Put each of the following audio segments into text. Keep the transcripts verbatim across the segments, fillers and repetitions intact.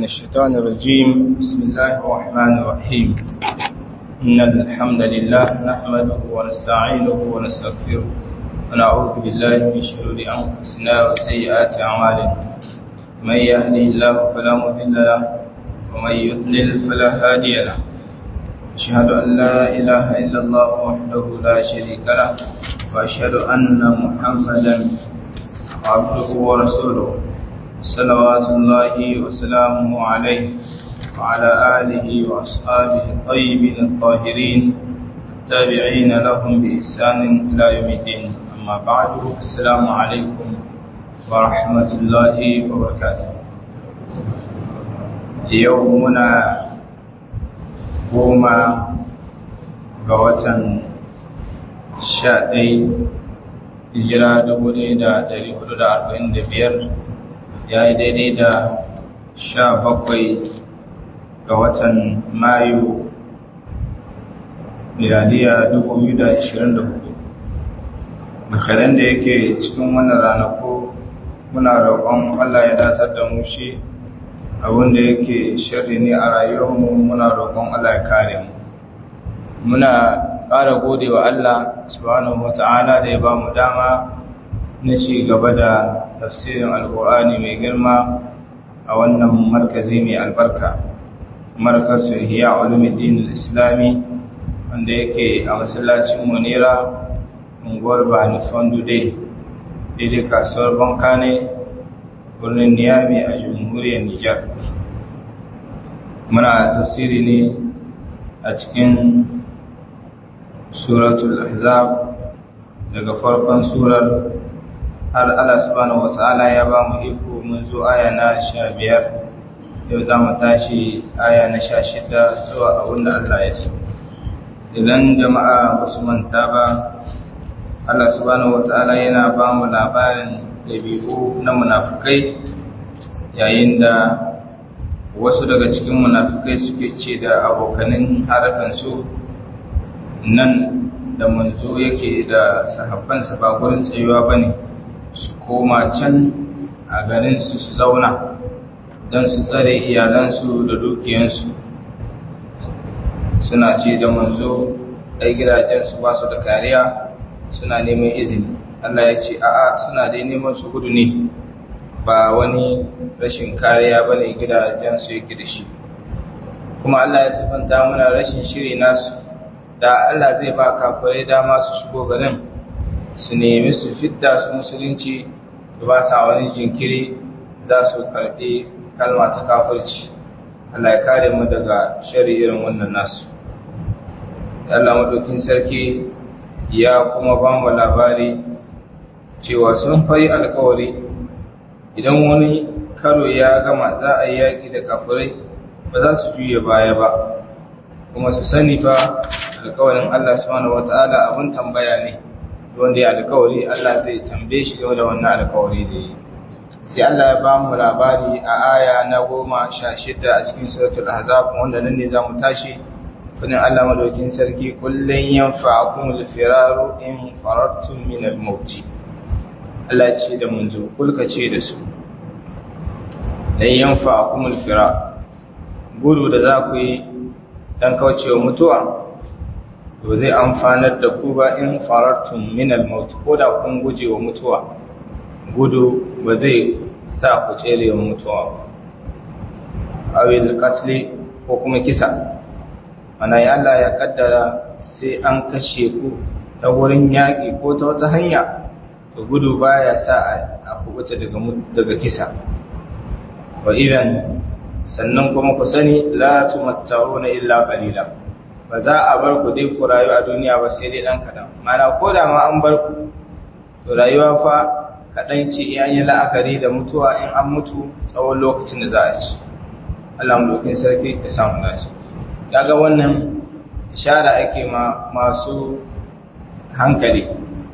الشيطان الرجيم. بسم الله الرحمن الرحيم. إن الحمد لله نحمده ونستعينه ونستغفره ونعوذ بالله من شرور أنفسنا وسيئات أعمالنا. من يهده الله فلا مضل له ومن يضلل فلا هادي له. أشهد أن لا إله إلا الله وحده لا شريك له وأشهد أن محمدا عبده ورسوله صلوات الله وسلامه عليه وعلى آله وأصحابه الطيبين الطاهرين التابعين لهم بإحسان إلى يوم الدين. أما بعد، السلام عليكم ورحمة الله وبركاته. يومنا goma ga watan sha ɗaya hijira dubu ɗaya da ɗari hudu da arba'in da biyar ya yi daidai da sha bakwai ga watan mayu miladiya dubu biyu da ashirin da hudu. makaran da yake cikin wannan ranaku muna roƙon Allah ya datar da mu shi, abinda yake shirri ne a rayuwarmu muna roƙon Allah ya kare mu. Muna ƙara gode wa Allah subhanahu wata'ala da ya ba mu dama na ci gaba da tafsirin alƙur'ani mai girma a wannan markazi mai albarka, markazu Ihya Ulumuddin Islami, wanda yake a masallacin Munira unguwar Bani Fondude daidai kasuwar Bankane birnin Niyami a jamhuriyar Nijar. Muna tafsiri ne a cikin suratul Ahzab daga farkon surar har Allah subhanahu wata'ala ya ba mu iko mun zo aya na sha biyar. Yau za mu tashi aya na sha shida zuwa abin da Allah ya so. Idan jama'a ba su manta ba, Allah subhanahu wata'ala yana ba mu labarin ɗabi'u na munafukai, yayin da wasu daga cikin munafukai suke ce da abokanin harakansu nan da manzo yake da sahabbansa ba gurin tsayuwa ba ne, su koma can a garinsu su zauna don su tsare iyalansu da dukiyansu. Suna ce da manzo ɗai gidajensu ba su da kariya, suna neman izini. Allah ya ce a'a, suna dai neman su gudu ne, ba wani rashin kariya ba ne gidajensu yake da shi. Kuma Allah ya sifanta muna rashin shiri nasu, da Allah zai ba kafirai dama su shigo garin su nemi su fidda su musulunci, da ba sa wani jinkiri za su karɓi kalma ta kafirci. Allah ya kare mu daga shari irin wannan nasu. Allah madaukin sarki ya kuma ba mu labari cewa sun fayi alkawari idan wani karo ya gama za a yi yaƙi da kafirai ba za su juye baya ba, kuma su sani fa alkawarin Allah subhanahu wata'ala abin tambaya ne, wanda ya alkawari Allah zai tambaye shi da wannan alkawari da yi. Sai Allah ya ba mu labari a aya na goma sha shida a cikin suratul Ahzab, wanda nan ne za mu tashi. Fadin Allah madaukin sarki, kullun yanfa'akumul firaru in farartum min al-maut. Allah ce da munzo kulka ce da su, dan yanfa'akumul firar, gudu da za ku yi dan kaucewa mutuwa to zai amfanar da ku ba in farartum min al-maut, ko da kun guje wa mutuwa, gudu ba zai sa ku tsere wa mutuwa ba. Awil qatl, ko kuma kisa, ana ya Allah ya kaddara sai an kashe ku ta wurin yaƙi ko ta wata hanya, to gudu baya sa a kubuta daga daga kisa. Wa idan sannan kuma ku sani la tumatta'una illa qalila, ba za a bar ku dai ku rayu a duniya ba sai dai dan kadan. Mana ko da ma an bar ku, to rayuwa fa kadan ce in yi la'akari da mutuwa, in an mutu tsawon lokacin da za a ci. Allah mu dokin sarki ya samu nashi. Daga wannan ishara ake ma masu hankali.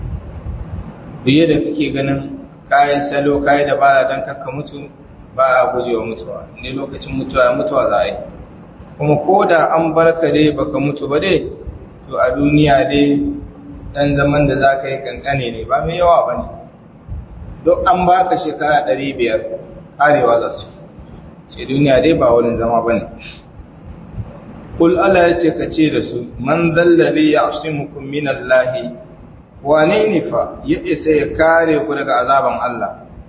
Biye da kake ganin kayan salo, kayan dabara don kakka mutu, ba a gujewa mutuwa. Ne lokacin mutuwa mutuwa za a yi. Kuma ko da an barka dai baka mutu ba dai, to a duniya dai dan zaman da za ka yi kankane ne, ba mai yawa ba ne. Duk an baka shekara ɗari biyar, karewa za su. ce duniya dai ba wurin zama bane. Kul Allah ya ce ka ce da su man zallabi ya'simukum minallahi, wane ne fa ya isa ya kare ku daga azaban Allah?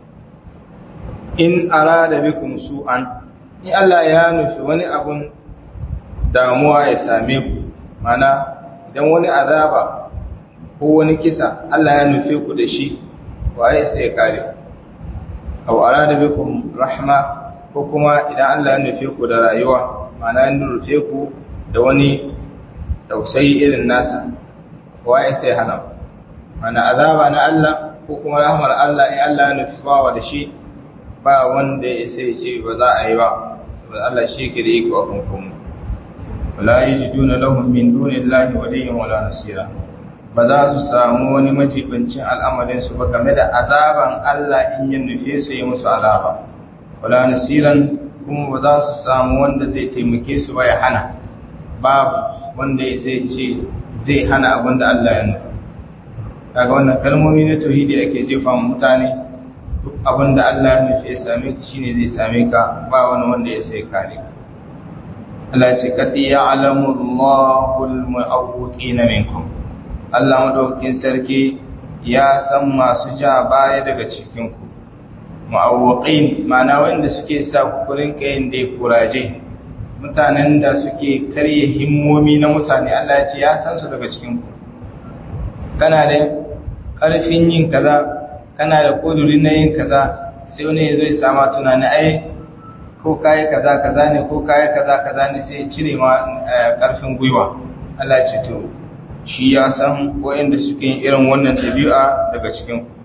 In arada bikum su'an, in Allah ya nufi wani abun damuwa ya same ku, mana idan wani azaba ko wani kisa Allah ya nufi ku da shi, waye sai ya kare ku? Aw arada bikum rahma, ko kuma idan Allah ya nufi ku da rayuwa, mana ya nufi ku da wani tausayi irin nasa, waye sai hana ku? Mana azaba na Allah ko kuma rahmar Allah in Allah ya nufi bawa da shi, ba wanda ya sai ce ba za a yi ba, saboda Allah shi ke da iko a kanku. Wala yajiduna lahum min dunillahi waliyyan wala nasira, ba za su samu wani majibancin al'amarin su ba game da azaban Allah in ya nufe su yi musu azaba, wala nasiran, kuma ba za su samu wanda zai taimake su ba ya hana, babu wanda ya zai ce zai hana abin da Allah ya nufa. Kaga wannan kalmomi na tauhidi ake jefa mutane, duk abin da Allah ya nufi ya same ka shine zai same ka, ba wani wanda ya sai kare ka. Allah ce qad ya'lamu Allahu al-mu'awwiqina minkum, Allah madaukakin sarki ya san masu ja baya daga cikin ku. Mu'awwiqin ma'ana wanda suke sa ku kurin kayin da kuraje, mutanen da suke karye himmomi na mutane, Allah ya ce ya san su daga cikin ku. Kana da ƙarfin yin kaza, kana da ƙuduri na yin kaza, sai wani ya zo ya sama tunani ai ko kayi kaza kaza ne ko kayi kaza kaza ne, sai cire ma ƙarfin gwiwa. Allah ce to shi ya san waɗanda suke yin irin wannan ɗabi'a daga cikin ku.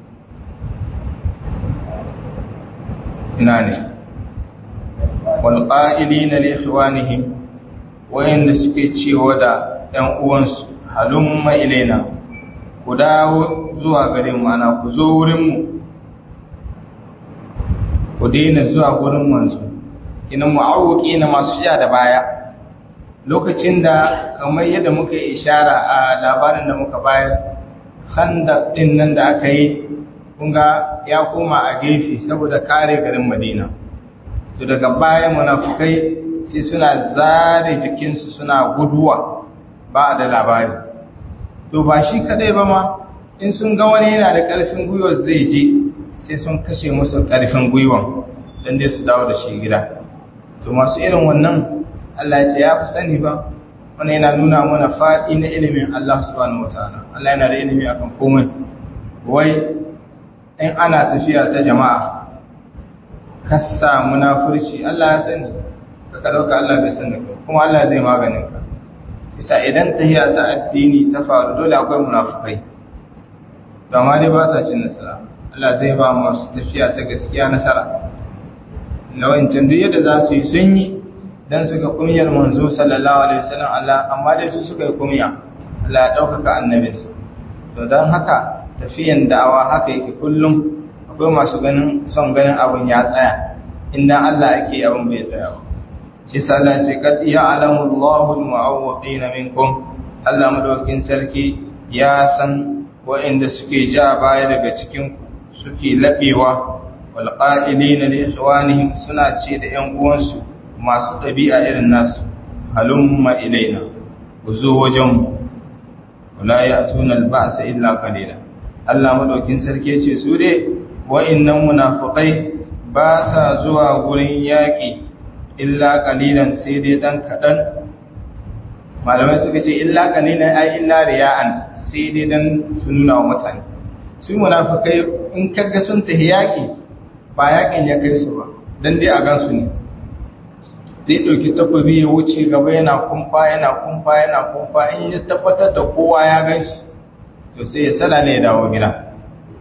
Ina ne wal qa'ilina li ikhwanihim, waɗanda suke cewa da ɗan uwansu halumma ilaina, ku dawo zuwa gare mu, ana ku zo wurinmu, ku daina zuwa wurin manzo. Ina mu'awuki na masu ja da baya, lokacin da kamar yadda muka yi ishara a labarin da muka bayar, Khandaq din nan da aka yi kunga ya koma a gefe saboda kare garin Madina. To daga baya munafukai sai suna zare jikinsu suna guduwa, ba da labari. To ba shi kadai ba ma, in sun ga wani yana da ƙarfin gwiwa zai je, sai sun kashe musu ƙarfin gwiwan don dai su dawo da shi gida. To masu irin wannan Allah ya ce ya fi sani ba, wannan yana nuna mana faɗi na ilimin Allah subhanahu wataala. Allah yana da ilimi akan komai. Wai in ana tafiya ta jama'a kasa munafurci, Allah ya sani, ka ɗauka Allah bai sani kuma Allah zai maganin ka. Isa idan tahiya ta addini ta faru dole akwai munafukai, amma dai ba sa cin nasara. Allah zai ba masu tafiya ta gaskiya nasara. Na wancan duk yadda za su yi sun yi dan su ga kumiyar manzo sallallahu alaihi wasallam Allah, amma dai su suka yi kumiya. Allah ya ɗaukaka annabinsa. To don haka tafiyan da'awa haka yake kullum, akwai masu ganin son ganin abun ya tsaya, inda Allah ake abun bai tsaya ba. Shi sallah ce kad ya'lamu Allahu al-mu'awwiqina minkum, Allah madaukakin sarki ya san wa'inda suke ja baya daga cikin ku, suke labewa, wal qa'ilina li ikhwanihim, suna ce da ƴan uwansu masu dabi'a irin nasu, halumma ilaina, ku zo wajen mu, wala ya'tuna al-ba'sa illa qalila. Allah madaukakin sarki ya ce su dai wa'innan munafiqai ba sa zuwa gurin yaki illa qalilan, sai dai dan kadan. Malamai suka ce illa qalilan ai illa riya'an, sai dai dan sunna wa mutane. Su munafikai in kaga sun tahi yaki, ba yakin ya kai su ba, dan dai a gansu ne. Zai dauki takobi ya wuce gaba yana kumfa yana kumfa yana kumfa, in ya tabbatar da kowa ya ganshi to sai ya salale ya dawo gida.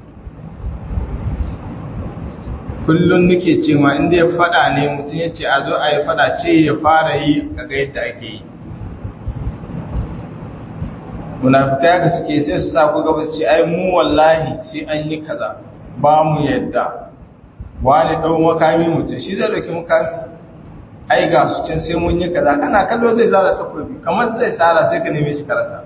Kullum nake cewa inda ya fada ne mutum ya ce a zo a yi fada, ce ya fara yi kaga yadda ake yi. Munafikai ga suke sai su sa ku gaba su ce ai mu wallahi sai an yi kaza, ba mu yadda. Wani ɗau makami mutum shi zai dauki makami, ai ga su can sai mun yi kaza, kana kallo zai zara takobi kamar zai tsara, sai ka neme shi ka rasa.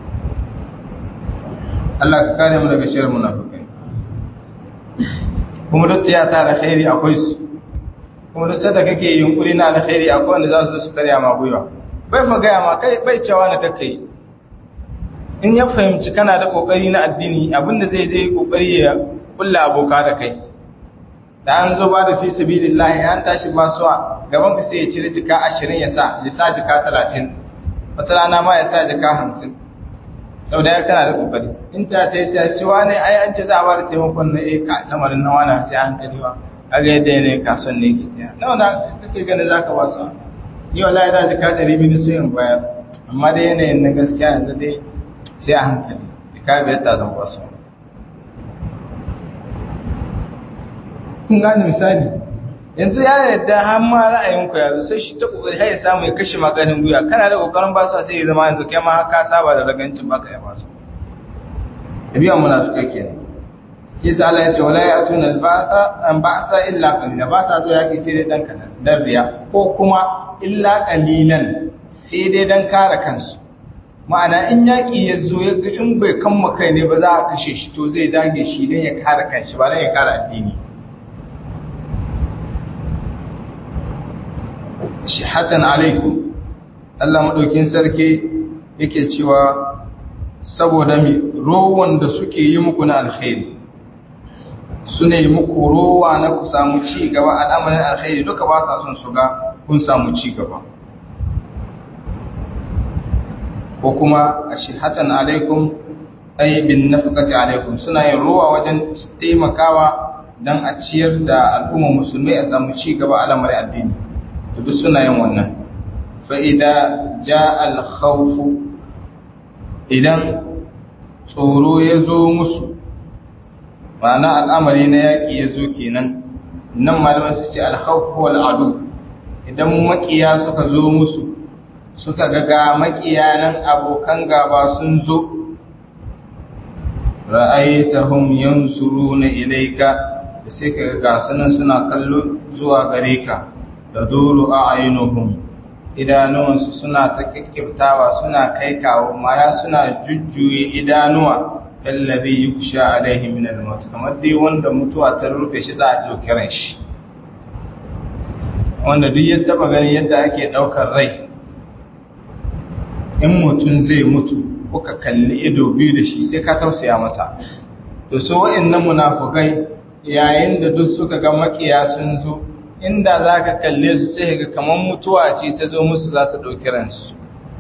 Allah ka kare mu daga shirin munafikai. kuma duk ta ta alkhairi akwai su, kuma duk sanda kake yunkuri na alkhairi akwai wanda za su su karya ma gwiwa, bai fa gaya ma kai bai cewa na kake in ya fahimci kana da kokari na addini abinda zai zai kokari ya kulla aboka da kai, da an zo ba da fi sabilillahi an tashi basuwa gaban ka sai ya cire jika ashirin ya sa ya sa jika talatin, wata rana ma ya sa jika hamsin, sau da ya kana da kokari in ta ta yi ta cewa ne ai an ce za a ba da taimakon na eh ka lamarin na wani sai an kaliwa a ga yadda ne kasuwan ne ke taya nawa na kake ganin za ka basu yi wa la'ada jika ɗari biyu su yin bayar, amma dai yanayin na gaskiya yanzu dai sai a hankali jika biyar ta zan basu. kun gane misali yanzu ya yadda har ma ra'ayinku yanzu sai shi ta kokari har ya samu ya kashe maganin guya kana da kokarin ba su sai ya zama yanzu kai ma ka saba da ragancin baka ya ba su tabiyan munafikai kenan kisa Allah ya ce wala ya'tuna al-ba'sa an ba'sa illa qalila ba sa zo yaki sai dai dan kana dan riya ko kuma illa qalilan sai dai dan kare kansu, ma'ana in yaki ya zo ya ga in bai kamma kai ne ba za a kashe shi to zai dage shi dan ya kare kanshi ba dan ya kare addini. shihatan alaikum Allah madaukin sarki yake cewa saboda mi rowan da suke yi muku na alkhairi sune yi muku rowa na ku samu ci gaba al'amarin alkhairi duka ba sa son su ga kun samu ci gaba, ko kuma ashihatan alaikum ay bin nafqati alaikum suna yin rowa wajen taimakawa dan a ciyar da al'umma musulmai a samu ci gaba al'amarin addini duk suna yin wannan. fa'ida ja alkhawfu idan tsoro ya zo musu ma'ana al'amari na yaƙi ya zo kenan nan malaman su ce alkhawfu wal adu idan makiya suka zo musu suka ga makiya nan abokan gaba sun zo ra'aytahum yansuruna ilayka sai ka ga sunan suna kallo zuwa gare ka da duru a ainihin idanuwansu suna ta kikkiftawa suna kai kawo mara suna jujjuye idanuwa lallabi yi kusha alaihi min al-maut kamar dai wanda mutuwa ta rufe shi za a ɗauki ran shi, wanda duk yadda ba gani yadda ake ɗaukar rai in mutum zai mutu kuka kalli ido biyu da shi sai ka tausaya masa. to so wa'annan munafukai yayin da duk suka ga makiya sun zo inda za ka kalle su sai ga kamar mutuwa ce ta zo musu za ta ɗauki ransu.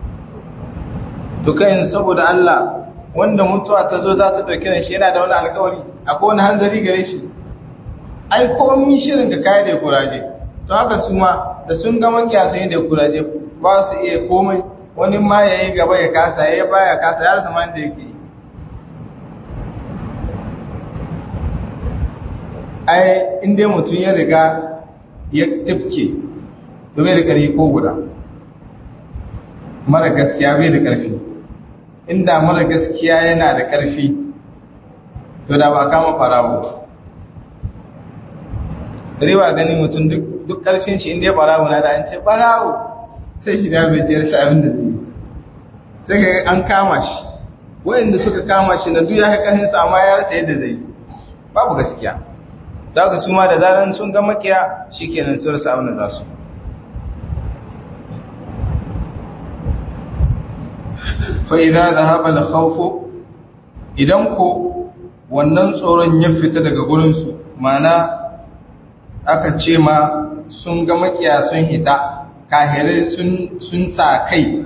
To kai saboda Allah wanda mutuwa ta zo za ta ɗauki ranshi yana da wani alkawari akwai wani hanzari gare shi, ai komin shirin ka kayi da kuraje. To haka su ma da sun ga makiya sun yi da kuraje ba su iya komai, wani ma ya yi gaba ya kasa ya baya kasa ya rasa ma da yake yi. ai inda mutum ya riga ya tifke to bai da ƙarfi ko guda, mara gaskiya bai da ƙarfi. Inda mara gaskiya yana da ƙarfi to da ba kama farawo. Riba gani mutum duk ƙarfin shi inda ya farawo na da an ce farawo sai shi da bai jiyar shi abin da zai yi, sai ka an kama shi wa'inda suka kama shi na duk ya kai ƙarfinsa amma ya rasa yadda zai yi, babu gaskiya. Da haka su ma da zaran sun ga makiya shi kenan sun rasa abin da za su. Fa'iza da haɓa da haufo idan ko wannan tsoron ya fita daga gurinsu, mana aka ce ma sun ga makiya sun hita, kahirai sun sa kai,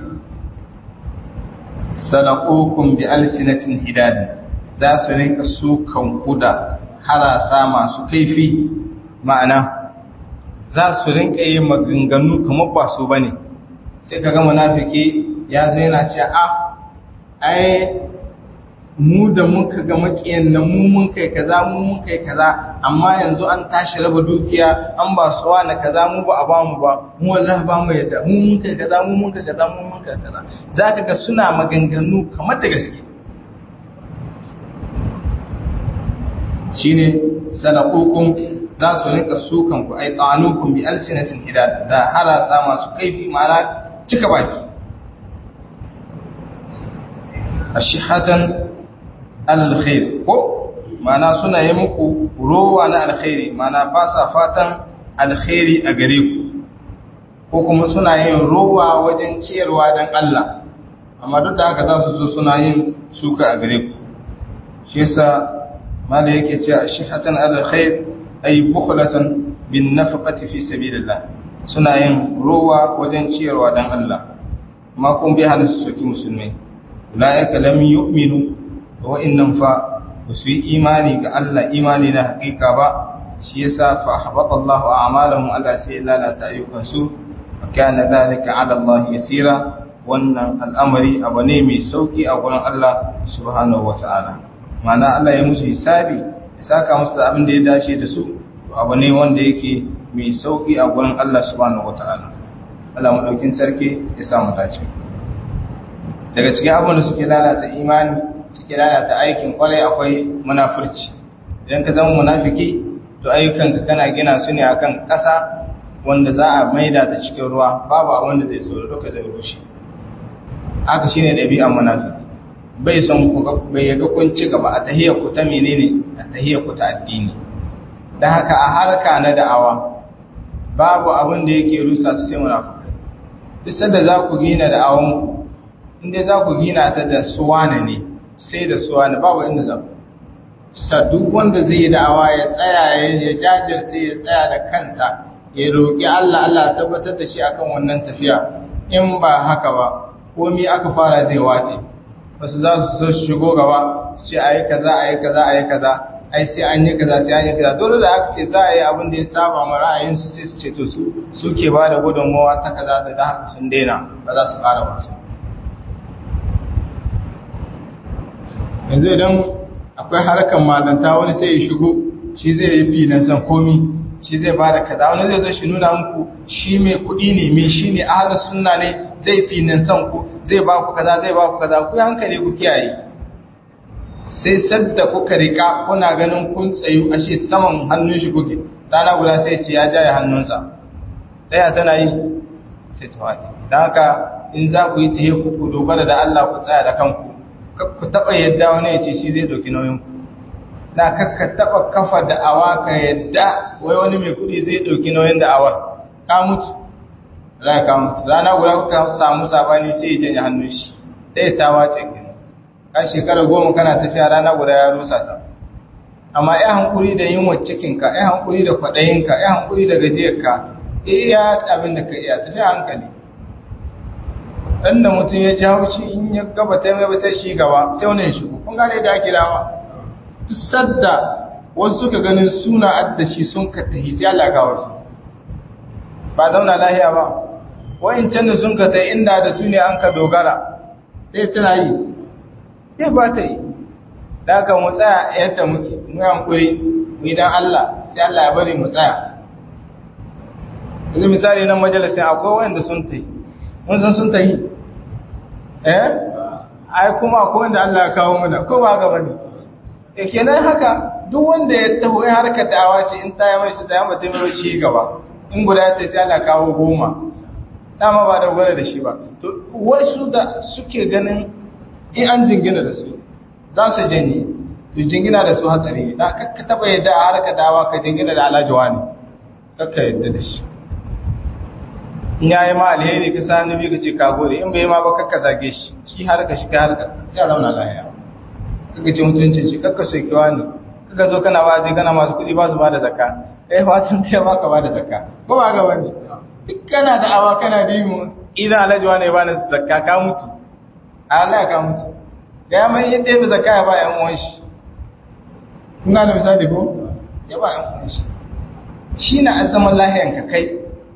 sadakokun bi alsinatin hidadi za su rinka su kan kuda harasa masu kaifi, ma'ana za su rinka yi maganganu kamar ba su bane. Sai ka ga munafiki ya zo yana ce a ai mu da muka ga makiyan nan mu mun kai kaza mu mun kai kaza, amma yanzu an tashi raba dukiya an ba su wani kaza mu ba a ba mu ba, mu wallahi ba mu yadda mu mun kai kaza mu mun kai kaza mu mun kai kaza. Zaka ga suna maganganu kamar da gaske. Shine sadaqukum za su rinka sukan ku ai qanukum bi alsinatin hidad da harasa masu kaifi ma'ana cika baki. ashihatan alal khair ko mana suna yi muku rowa na alkhairi, mana ba sa fatan alkhairi a gare ku, ko kuma suna yin rowa wajen ciyarwa don Allah, amma duk da haka za su zo suna yin suka a gare ku. Shi yasa mala yake cewa shihatan alkhair ay bukhlatan bin nafaqati fi sabilillah, suna yin rowa wajen ciyarwa don Allah, amma kun bi hana su soki musulmai. Ulaika lam yu'minu wa innam fa su yi imani ga Allah imani na hakika ba, shi yasa fa habata Allahu a'malahum, Allah sai lalata ayyukansu. kana dhalika 'ala Allah yasira, wannan al'amari abu ne mai sauki a gurin Allah subhanahu wata'ala. Ma'ana Allah ya musu hisabi ya saka musu da abin da ya dace da su, abu ne wanda yake mai sauki a gurin Allah subhanahu wata'ala. Allah madaukin sarki ya samu dace. Daga cikin abin da suke lalata imani, suke lalata aikin kwarai, akwai munafurci. Idan ka zama munafiki, to ayyukanka kana gina su ne akan ƙasa wanda za a maida ta cikin ruwa, babu abin da zai sauro duka zai rushe. Haka shine ɗabi'an munafiki, bai son ku bai yaga kun ci gaba a tahiyar ku ta menene, a tahiyar ku ta addini. Dan haka a harka na da'awa babu abin da yake rusa su sai munafikai. Duk sanda za ku gina da'awan ku, inda za ku gina ta da suwana ne, sai da suwana, babu inda za ku. Sa duk wanda zai yi da'awa ya tsaya ya jajirce, ya tsaya da kansa, ya roƙi Allah, Allah tabbatar da shi akan wannan tafiya. In ba haka ba, komi aka fara zai wace. Wasu za su so shigo gaba, ce ayi kaza, ayi kaza, ayi kaza, ai sai an yi kaza, sai an yi kaza. Dole da aka ce za a yi abin da ya saba ma ra'ayinsu, sai su ce to su suke ba da gudunmawa ta kaza, da haka sun daina, ba za su ƙara ba su. Yanzu idan akwai harkar malanta, wani sai ya shigo, shi zai yi filin san komi, shi zai ba da kaza, wani zai zo shi nuna muku shi mai kuɗi ne, mai shi ne ahalar sunna ne, zai filin san ku, zai ba ku kaza, zai ba ku kaza, ku hankali ku kiyaye. Sai sadda kuka rika kuna ganin kun tsayu, ashe saman hannun shi kuke, rana guda sai ce ya jaye hannunsa, ɗaya tana yi sai ta waje. Don haka in za ku yi ta ku ku dogara da Allah, ku tsaya da kanku, ku taɓa yadda wani ya ce shi zai ɗauki nauyin ku. Na kakka taɓa kafa da'awa ka yadda wai wani mai kuɗi zai ɗauki nauyin da'awar, ka mutu, rai ka mutu. Rana guda kuka samu sabani sai ya janye hannun shi, ɗaya ta wace kenan. Ka shekara goma kana tafiya, rana guda ya rusa ta. Amma ya hankuri da yunwar cikinka, ya hankuri da kwaɗayinka, ya hankuri da gajiyarka, iya abin da ka iya, tafiya hankali. Dan da mutum ya ji haushi in ya gaba ta mai ba sai shi gaba, sai wani ya shigo. Kun gane da ake dama. Duk sadda wasu suka ganin suna addashi sun ka tahi, sai Allah ga wasu. Ba zauna lahiya ba. Wa'incan da sun ka tahi inda da su ne an ka dogara, sai tana yi, sai ba ta yi. Da haka mu tsaya yadda muke, mu hankuri, mu idan Allah, sai Allah ya bari mu tsaya. Yanzu misali nan majalisin akwai wanda sun tahi, mun san sun tahi. Eh? Ai kuma akwai wanda Allah ya kawo mana, ko ba ga bane? E kenan haka duk wanda ya taho ya harkar da'awa ce, in ta yi mai su ta yi mutum mai ci gaba, in guda ya tafi Allah kawo goma, dama ba da gwada da shi ba. To wasu da suke ganin in an jingina da su za su janye, to jingina da su hatsari ne. Da kakka taba yadda a harkar da'awa ka jingina da alajawa ne, kakka yadda da shi. In ya yi ma alheri ka sa nabi ka ce ka gode, in bai yi ma ba kakka zage shi, shi harka shi ka harka, sai a zauna lahiya. Kaka ce mutuncin shi, kakka sokewa ne, kaka zo kana waje kana masu kuɗi ba su ba da zakka, kai fatan kai ba ka ba da zakka, ko ba ga wani? Duk kana da awa kana dimu, idan alajuwa ne ba na zakka ka mutu, a Allah ka mutu, ga ya mai yadda ya zakka ya ba ‘yan uwan shi, kuna da misali ko? Ya ba ‘yan uwan shi, shi na an zaman lahiyan ka kai,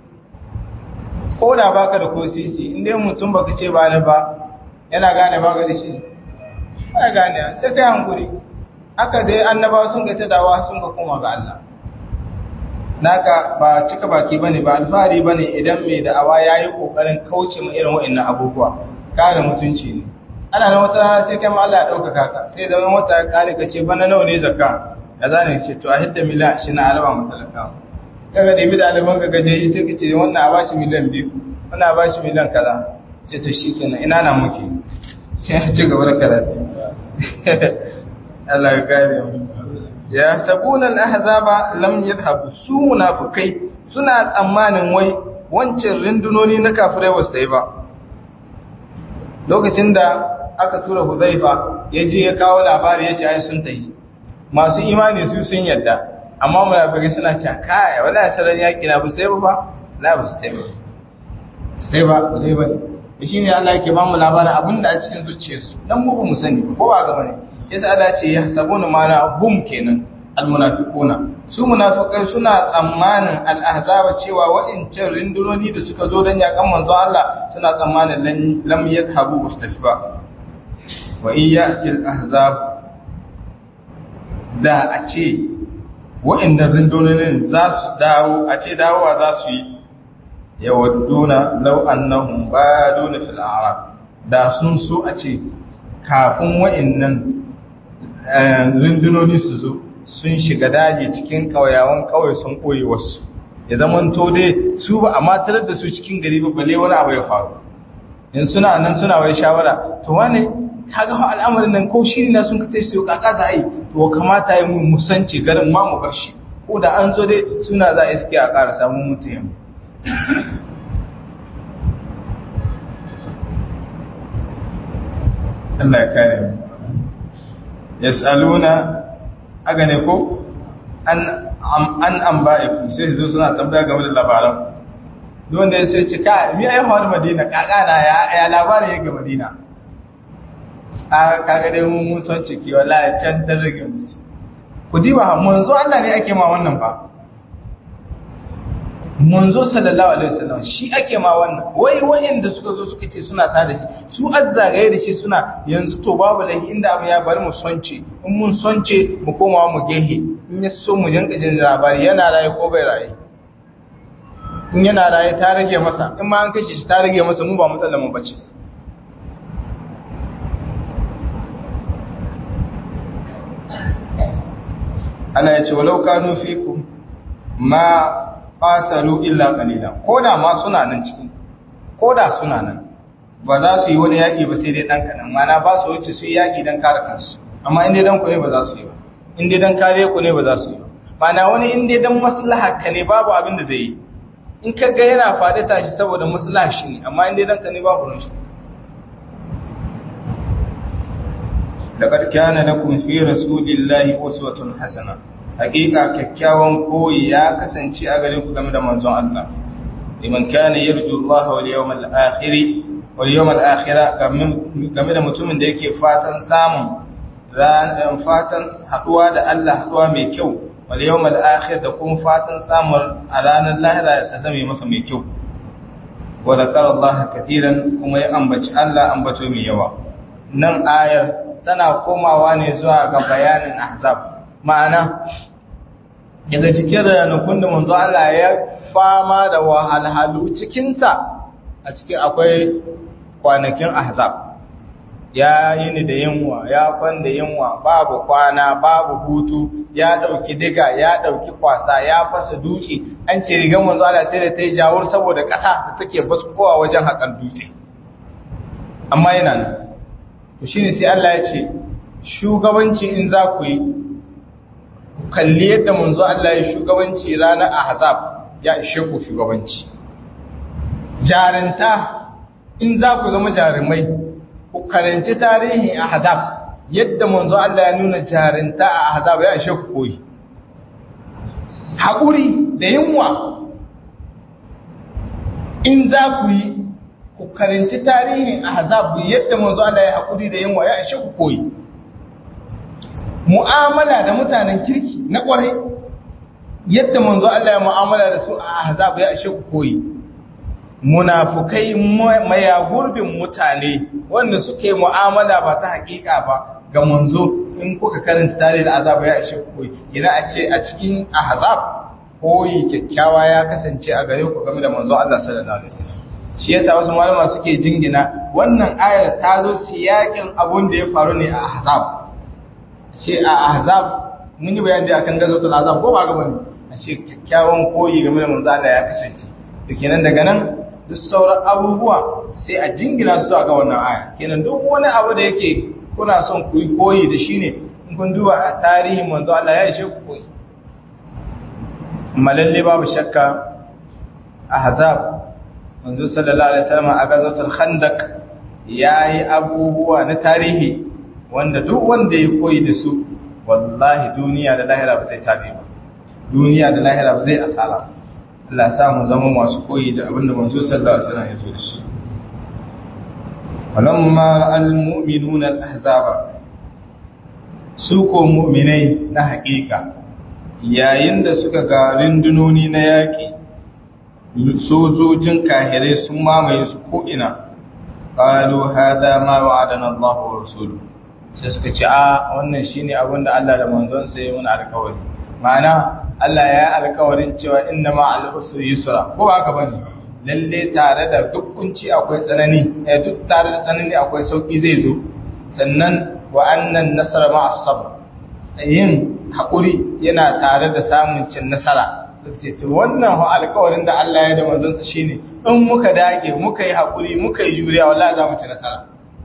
ko da baka da ko sisi, inda mutum baka ce ba ni ba, yana gane baka da shi, ba gane sai kai hankuri. Haka dai annabawa sun ga tadawa sun ga koma ga Allah. Naka ba cika baki bane, ba alfahari bane idan mai da'awa yayi kokarin kauce mu irin wa'annan abubuwa, kare mutunci ne. Ana nan wata rana sai kai ma Allah ya dauka ka, sai da wani wata kare ka ce bana nawa ne zakka, da zane ce to a hidda miliyan shi na alaba mutalaka. Sai ga dai da alban ka gaje sai ka ce wannan a bashi miliyan biyu, wannan a bashi miliyan kaza. Sai to shikenan ina na muke. Sai ya ci gaba da karatu. Allah ya kare mu. ya sabuna al-ahzaba lam yadhhabu su munafikai suna tsammanin wai wancan rindunoni na kafirai wasu yi ba lokacin da aka tura Huzaifa ya je ya kawo labari ya ce ai sun tayi masu imani su sun yadda amma munafikai suna cewa kai wala saran yaki na bus tayi ba la bus tayi ba sai ba dai ba shi ne Allah yake ba mu labarin abinda a cikin zuciyarsu dan mu ba mu sani ko ba ga bane yasa Allah ce ya sabuna mana hum kenan almunafiquna su munafikai suna tsammanin al-ahzaba cewa wa'incan rindunoni da suka zo dan yakan manzo Allah suna tsammanin lam yadhhabu mustafiba wa iyati al-ahzab da a ce wa'innan rindunonin za su dawo a ce dawowa za su yi yawadduna law annahum baduna fil a'rab da sun so a ce kafin wa'innan rindunoni su zo sun shiga daji cikin kauyawan kauye sun koyi wasu ya zaman to dai su ba a matar da su cikin gari ba balle wani abu ya faru in suna nan suna wai shawara to wane kaga fa al'amarin nan ko shiri na sun kace su kaka za ai to kamata yi mu musance garin ma mu bar shi ko da an zo dai suna za a iske a ƙara samun mutum Allah ya kare mu yas'aluna aga ne ko an an anba'ikum sai zo suna tambaya game da labaran don da sai ce ka mi ai hawa Madina kaka na ya ya labarin yake Madina a kaga dai mun mun son ciki wallahi can da rage musu ku diba manzo Allah ne ake ma wannan ba manzo sallallahu alaihi wasallam shi ake ma wannan wai wayanda suka zo suka ce suna tada shi su azzagaye da shi suna yanzu to babu lahi inda abu ya bar mu sonce in mun sonce mu koma mu gehe in ya so mu janka jin labari yana raye ko bai raye in yana raye ta rage masa in ma an kashe shi ta rage masa mu ba matsalar mu bace Allah ya ce walau kanu fikum ma qatalu illa qalila koda ma suna nan cikin koda suna nan ba za su yi wani yaki ba sai dai dan kanan mana ba su wuce su yi yaki dan kare kansu amma in dai dan ku ne ba za su yi ba in dai dan kare ku ne ba za su yi ba mana wani in dai dan maslaha ka ne babu abin da zai yi in ka ga yana faɗi tashi saboda maslaha shi ne amma in dai dan ka ne babu ruwan shi laqad kana lakum fi rasulillahi uswatun hasana hakika kyakkyawan koyi ya kasance a gare ku game da manzon Allah liman kana yarju Allah wal yawmal akhir wal yawmal akhir game da mutumin da yake fatan samun ran fatan haduwa da Allah haduwa mai kyau wal yawmal akhir da kuma fatan samun a ranar lahira ta zame masa mai kyau wa zakara Allah katiran kuma ya ambaci Allah ambato mai yawa nan ayar tana komawa ne zuwa ga bayanin ahzab ma'ana daga cikin ranakun da manzo Allah ya fama da wahalhalu cikinsa a cikin akwai kwanakin ahzab ya yi ni da yunwa ya kwanda yunwa babu kwana babu hutu ya dauki diga ya dauki kwasa ya fasa duci an ce rigan manzo Allah sai da ta yi jawur saboda ƙasa da take baskowa wajen hakan dutse amma yana nan to shine sai Allah ya ce shugabanci in za ku yi kalli yadda manzo Allah ya shugabanci ranar ahzab ya ishe ku shugabanci jarinta in za ku zama jarumai ku karanci tarihin ahzab yadda manzo Allah ya nuna jarinta a ahzab ya ishe ku koyi haƙuri da yunwa in za ku yi ku karanci tarihin ahzab yadda manzo Allah ya haƙuri da yunwa ya ishe ku koyi mu'amala da mutanen kirki na ƙwarai yadda manzo Allah ya mu'amala da su a ahzab ya ishe ku koyi munafukai maya gurbin mutane wanda suke mu'amala ba ta hakika ba ga manzo in kuka karanta tare da azab ya ishe ku koyi kina a ce a cikin ahzab koyi kyakkyawa ya kasance a gare ku game da manzo Allah sallallahu alaihi wasallam shi yasa wasu malama suke jingina wannan ayar ta zo siyakin abun da ya faru ne a ahzab ce a ahzab mun yi bayani akan gazatul azab ko ba ga bane a ce kyakkyawan koyi game da manzo Allah ya kasance to kenan daga nan duk sauran abubuwa sai a jingina su ga wannan aya kenan duk wani abu da yake kuna son ku yi koyi da shi ne in kun duba a tarihin manzo Allah ya ishe ku koyi amma lalle babu shakka ahzab manzo sallallahu alaihi wasallam a gazatul khandaq yayi abubuwa na tarihi wanda duk wanda ya koyi da su wallahi duniya da lahira ba zai tabe ba duniya da lahira ba zai asara Allah ya sa mu zama masu koyi da abinda manzo sallallahu alaihi wasallam ya zo da shi walamma ra'al mu'minuna al-ahzaba su ko mu'minai na haƙiƙa yayin da suka ga rindunoni na yaƙi sojojin kahirai sun mamaye su ko'ina qalu hada ma wa'adana Allah wa rasuluhu sai suka ce a wannan shine abin da Allah da manzon sa ya mana alƙawari ma'ana Allah ya yi alƙawarin cewa inna ma al-usri yusra ko ba haka bane lalle tare da duk kunci akwai tsanani eh duk tare da tsanani akwai sauki zai zo sannan wa annan nasara ma as-sabr yin hakuri yana tare da samun cin nasara sai to wannan ho alƙawarin da Allah ya da manzon sa shine in muka dage muka yi hakuri muka yi juriya wallahi za mu ci nasara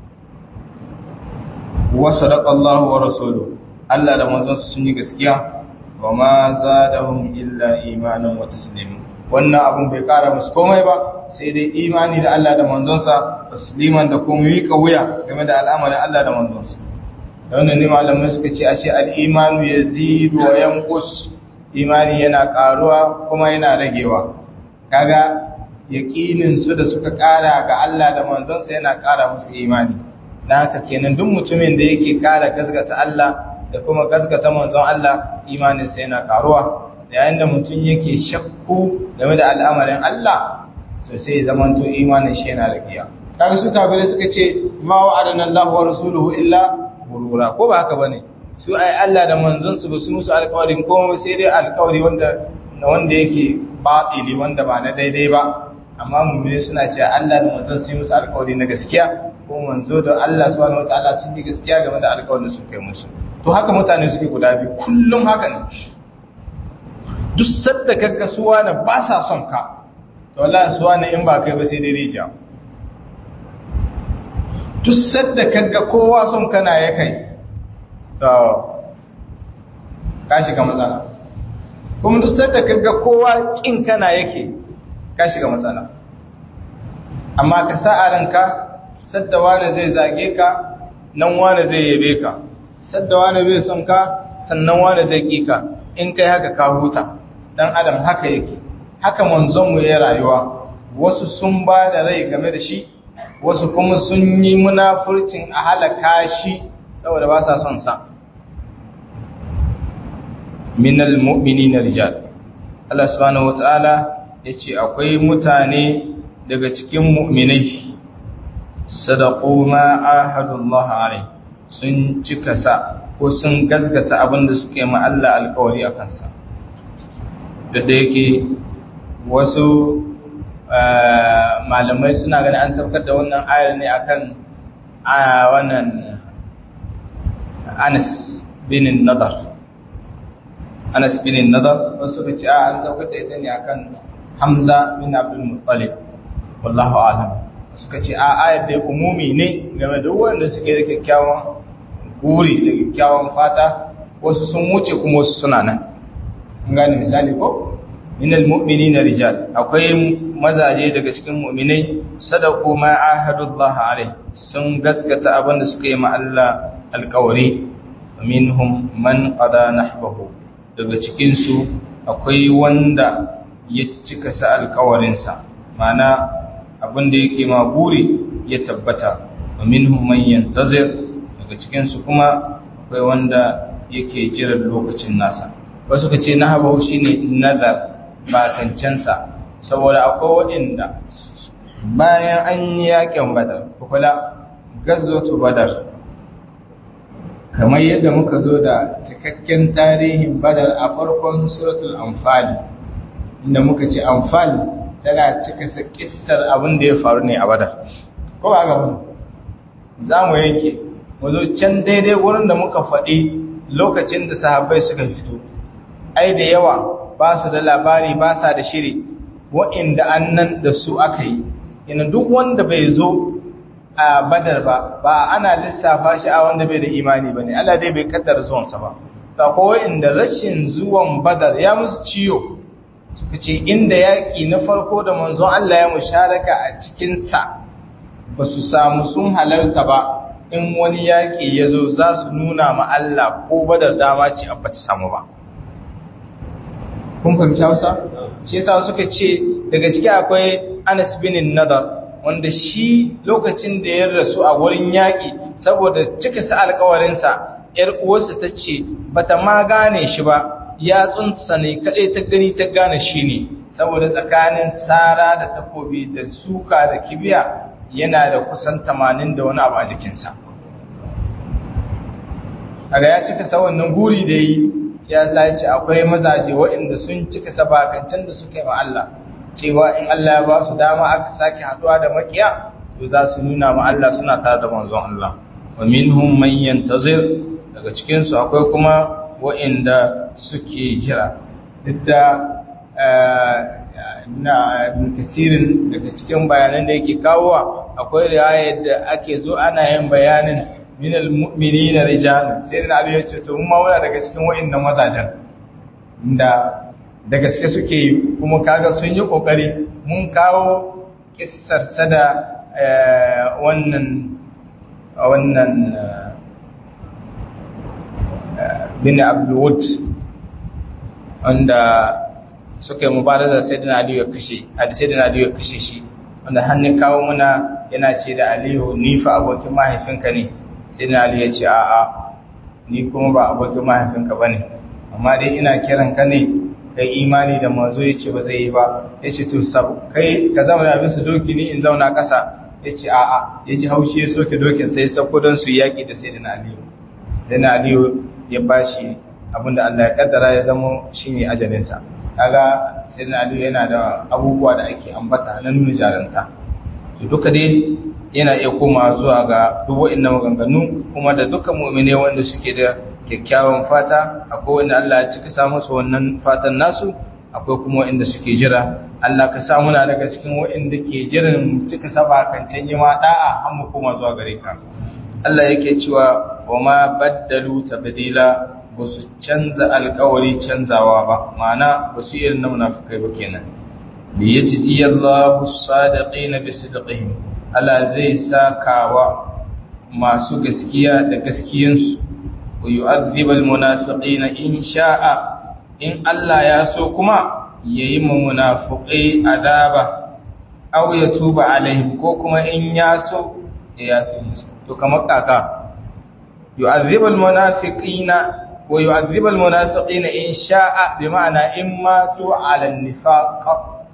wa sadaqa Allah wa rasuluhu Allah da manzon sa sun yi gaskiya wa ma zadahum illa imanan wa tasliman wannan abun bai kara musu komai ba sai dai imani da Allah da manzon sa tasliman da kuma yi kauya game da al'amarin Allah da manzon sa da wannan ne malamai suka ce ashe al-imanu yazidu wa yanqus imani yana karuwa kuma yana ragewa kaga yaqinin su da suka kara ga Allah da manzon sa yana kara musu imani dan haka kenan duk mutumin da yake kara gaskata Allah da kuma gaskata manzon Allah imanin sa yana karuwa yayin da mutum yake shakku game da al'amarin Allah to sai zaman to imanin shi yana ragiya kaga su kafirai suka ce ma wa'adana Allah wa rasuluhu illa gurura ko ba haka bane su ai Allah da manzon su ba su musu alƙawarin komai sai dai alƙawari wanda wanda yake batili wanda ba na daidai ba amma mu'mini suna cewa Allah da manzon su musu alƙawari na gaskiya ko manzo da Allah subhanahu wataala sun yi gaskiya game da alƙawarin su kai musu to haka mutane suke guda biyu kullum haka ne duk sadda kaga suwa na ba sa son ka to wallahi suwa na in ba kai ba sai dai rijiya duk sadda kaga kowa son kana ya kai to ka shiga matsala kuma duk sadda kaga kowa kin kana yake ka shiga matsala amma ka sa a ranka sadda wani zai zage ka nan wani zai yabe ka sadda wani bai son ka sannan wani zai ki ka in kai haka ka huta dan adam haka yake haka manzon mu ya rayuwa wasu sun ba da rai game da shi wasu kuma sun yi munafurcin a halaka shi saboda ba sa son sa minal mu'minina rijal Allah subhanahu wataala yace akwai mutane daga cikin mu'minai sadaqu ma ahadullah alai sun cika sa ko sun gazgata abinda suke ma Allah alƙawari akan sa da yake wasu malamai suna ganin an saukar da wannan ayar ne akan wannan Anas bin Nadar Anas bin Nadar wasu suka ce an saukar da ita ne akan Hamza bin Abdul Muttalib wallahu a'lam suka ce a ayar da umumi ne game da wanda suke da kyakkyawan guri da kyakkyawan fata wasu sun wuce kuma wasu suna nan kun gane misali ko minal mu'minina rijal akwai mazaje daga cikin mu'minai sadaqu ma ahadullah alai sun gaskata abin da suka yi ma Allah alƙawari minhum man qada nahbahu daga cikin su akwai wanda ya cika sa alƙawarin sa mana abin da yake ma buri ya tabbata minhum man yantazir daga cikin su kuma akwai wanda yake jiran lokacin nasa wasu kace nahbahu shine nazar bakancensa saboda akwai waɗanda bayan an yi yakin badar kula gazzotu badar kamar yadda muka zo da cikakken tarihin badar a farkon suratul anfal inda muka ce anfal tana cika sa kissar abin da ya faru ne a badar ko ba ga mu za mu yanke mu zo can daidai wurin da muka faɗi lokacin da sahabbai suka fito ai da yawa ba su da labari ba sa da shiri wa'inda annan da su aka yi yana duk wanda bai zo a badar ba ba ana lissafa shi a wanda bai da imani ba ne, Allah dai bai kaddara zuwansa ba. Ta kowa inda rashin zuwan badar ya musu ciyo, suka ce inda yaƙi na farko da manzon Allah ya musharaka a cikinsa ba su samu sun halarta ba, in wani yaƙi ya zo za su nuna ma Allah ko badar dama ce a bata samu ba. Kun fahimci Hausa? Shi yasa suka ce daga ciki akwai Anas bin Nadar, wanda shi lokacin da ya rasu a wurin yaƙi saboda cika sa alƙawarinsa, ‘yar uwarsa ta ce bata ma gane shi ba, ya tsunsa ne kaɗai ta gani ta gane shi ne, saboda tsakanin sara da takobi da suka da kibiya yana da kusan tamanin da wani abu a jikinsa. Aga ya cika sa wannan guri da yi, ya ce akwai mazaje waɗanda sun cika sa bakancan da suka yi wa Allah, cewa in Allah ya ba su dama aka sake haɗuwa da makiya, to za su nuna ma Allah suna tare da manzon Allah. Wa minhum man yantazir, daga cikinsu akwai kuma waɗanda suke jira. Duk da na kasirin daga cikin bayanan da yake kawowa, akwai riwayar da ake zo ana yin bayanin minal mu'minina rijalun, sai da Abi ya ce to mun ma muna daga cikin waɗannan mazajen da da gaske suke yi, kuma kaga sun yi kokari. Mun kawo kissar sada wannan wannan bin Abdul Wud wanda suka yi mubaraza Sayyidina Ali ya kashe Sayyidina Ali ya kashe shi, wanda hannun kawo muna yana ce da Aliyu ni fa abokin mahaifinka ne. Sayyidina Ali ya ce a'a ni kuma ba abokin mahaifinka bane, amma dai ina kiran ka ne kai imani da manzo. Ya ce ba zai yi ba. Ya ce to sab kai ka zama da bisa doki ni in zauna kasa. Ya ce a'a, ya ji haushi ya soke dokin sai sauko don su yaki da Sayyidina Ali. Sayyidina Ali ya bashi abinda Allah ya kaddara ya zama shine ajalinsa. Kaga Sayyidina Ali yana da abubuwa da ake ambata na nuna jaranta. To duka dai yana iya koma zuwa ga duk wa'annan maganganu, kuma da dukkan mu'mine wanda suke da kyakkyawan fata, akwai wanda Allah ya cika sa musu wannan fatan nasu, akwai kuma wanda suke jira. Allah ka sa muna daga cikin wanda ke jiran cika saba kan canje ma da'a har mu koma zuwa gare ka. Allah yake cewa wa ma baddalu tabdila, ba su canza alƙawari canzawa ba, ma'ana ba su irin na munafikai ba kenan. Bi yajzi Allahu as-sadiqina bi sidqihim, Allah zai sakawa masu gaskiya da gaskiyansu. Wa yu'adhibu al-munafiqina in sha'a, in Allah ya so kuma yayi mu munafiqai azaba, aw yatuba alaihim, ko kuma in ya so ya yafi musu. To kamar kaka yu'adhibu al-munafiqina wa yu'adhibu al-munafiqina in sha'a, bi ma'ana in matu ala an-nifaq,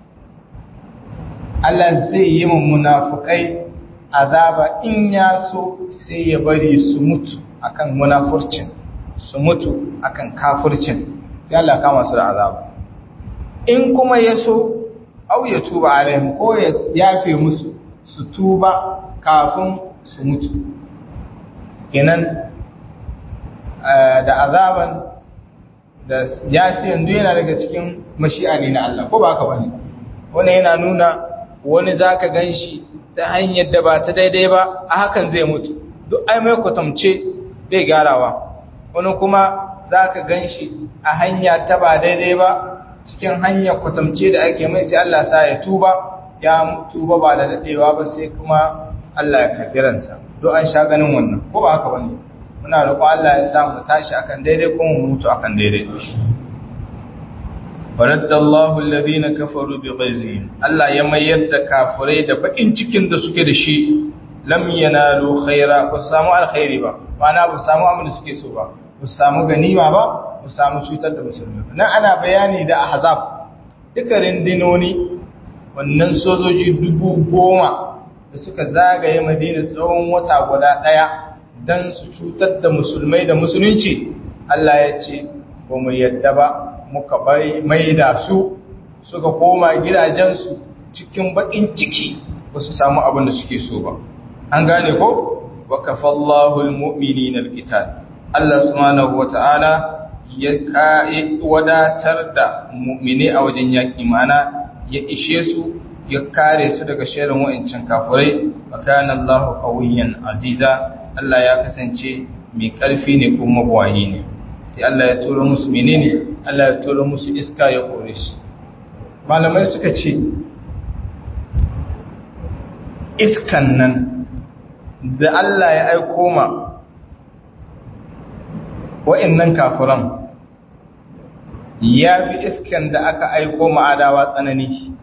Allah zai yi mu munafiqai azaba in ya so sai ya bari su mutu akan munafurcin, su mutu akan kafircin, sai Allah kama su da azaba. In kuma ya so au ya tuba alaihim, ko ya yafe musu su tuba kafin su mutu. Kenan da azaban da yafiyan duk yana daga cikin mashi'a ne na Allah, ko ba haka bane? Wannan yana nuna wani zaka ganshi ta hanyar da ba ta daidai ba, a hakan zai mutu, duk ai mai kwatamce bai gyarawa. Wani kuma zaka ganshi a hanya ta ba daidai ba, cikin hanyar kwatamce da ake mai sai Allah sa ya tuba, ya tuba ba da dadewa ba sai kuma Allah ya karbi ransa. Duk an sha ganin wannan, ko ba haka bane? Muna roƙon Allah ya sa mu tashi akan daidai kuma mu mutu akan daidai. Faraddallahu alladhina kafaru bighayzihim, Allah ya mayar da kafirai da bakin cikin da suke da shi, lam yanalu khaira, ba samu alkhairi ba, ma'ana ba samu abin da suke so ba, ba samu ganima ba, ba samu cutar da musulmi. Nan ana bayani da ahzab, duka rindinoni, wannan sojoji dubu goma da suka zagaye Madina tsawon wata guda daya dan su cutar da musulmai da musulunci. Allah ya ce ba mu yadda ba, muka bari mai da su suka koma gidajensu cikin bakin ciki, ba su samu abin da suke so ba. An gane ko? Wa kafallahu almu'minina alqital, Allah subhanahu wata'ala ya wadatar da mu'mini a wajen yaki, mana ya ishe su, ya kare su daga shirin wa'ancan kafirai wa kana Allahu qawiyyan aziza Allah ya kasance mai karfi ne kuma mabuwayi ne sai Allah ya tura musu menene Allah ya tura musu iska ya kore shi malamai suka ce iskan nan da Allah ya aiko ma wa'annan kafiran ya fi iskan da aka aiko ma adawa tsanani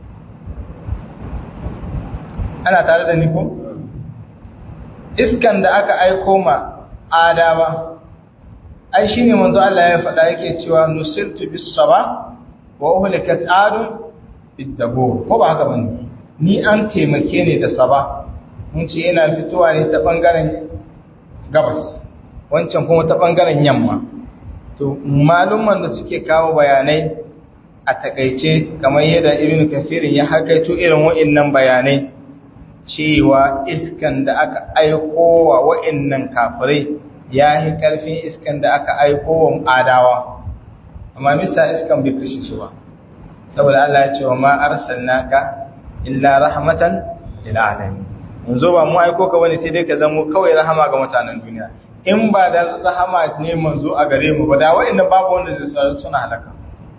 ana tare da ni ko iskan da aka aiko ma adawa ai shine manzo Allah ya faɗa yake cewa nusirtu bis saba wa uhlikat adu bid dabur ko ba haka bane ni an taimake ne da saba mun ce yana fitowa ne ta bangaren gabas wancan kuma ta bangaren yamma to malumman da suke kawo bayanai a takeice kamar yadda Ibn Kathir ya hakaito irin wa'annan bayanai cewa iskan da aka aiko wa wa'annan kafirai yayi karfin iskan da aka aiko wa adawa amma misa iskan bai kashe su ba saboda Allah ya ce wa ma arsalnaka illa rahmatan lil alamin yanzu ba mu aiko ka bane sai dai ka zama kawai rahama ga mutanen duniya in ba da rahama ne manzo a gare mu ba da wa'annan babu wanda zai tsara suna halaka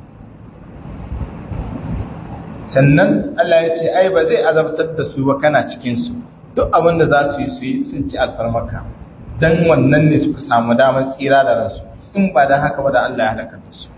sannan Allah ya ce ai ba zai azabtar da su ba kana cikin su duk abin da za su yi su yi sun ci alfarmaka dan wannan ne suka samu damar tsira da ransu in ba dan haka ba da Allah ya halaka da su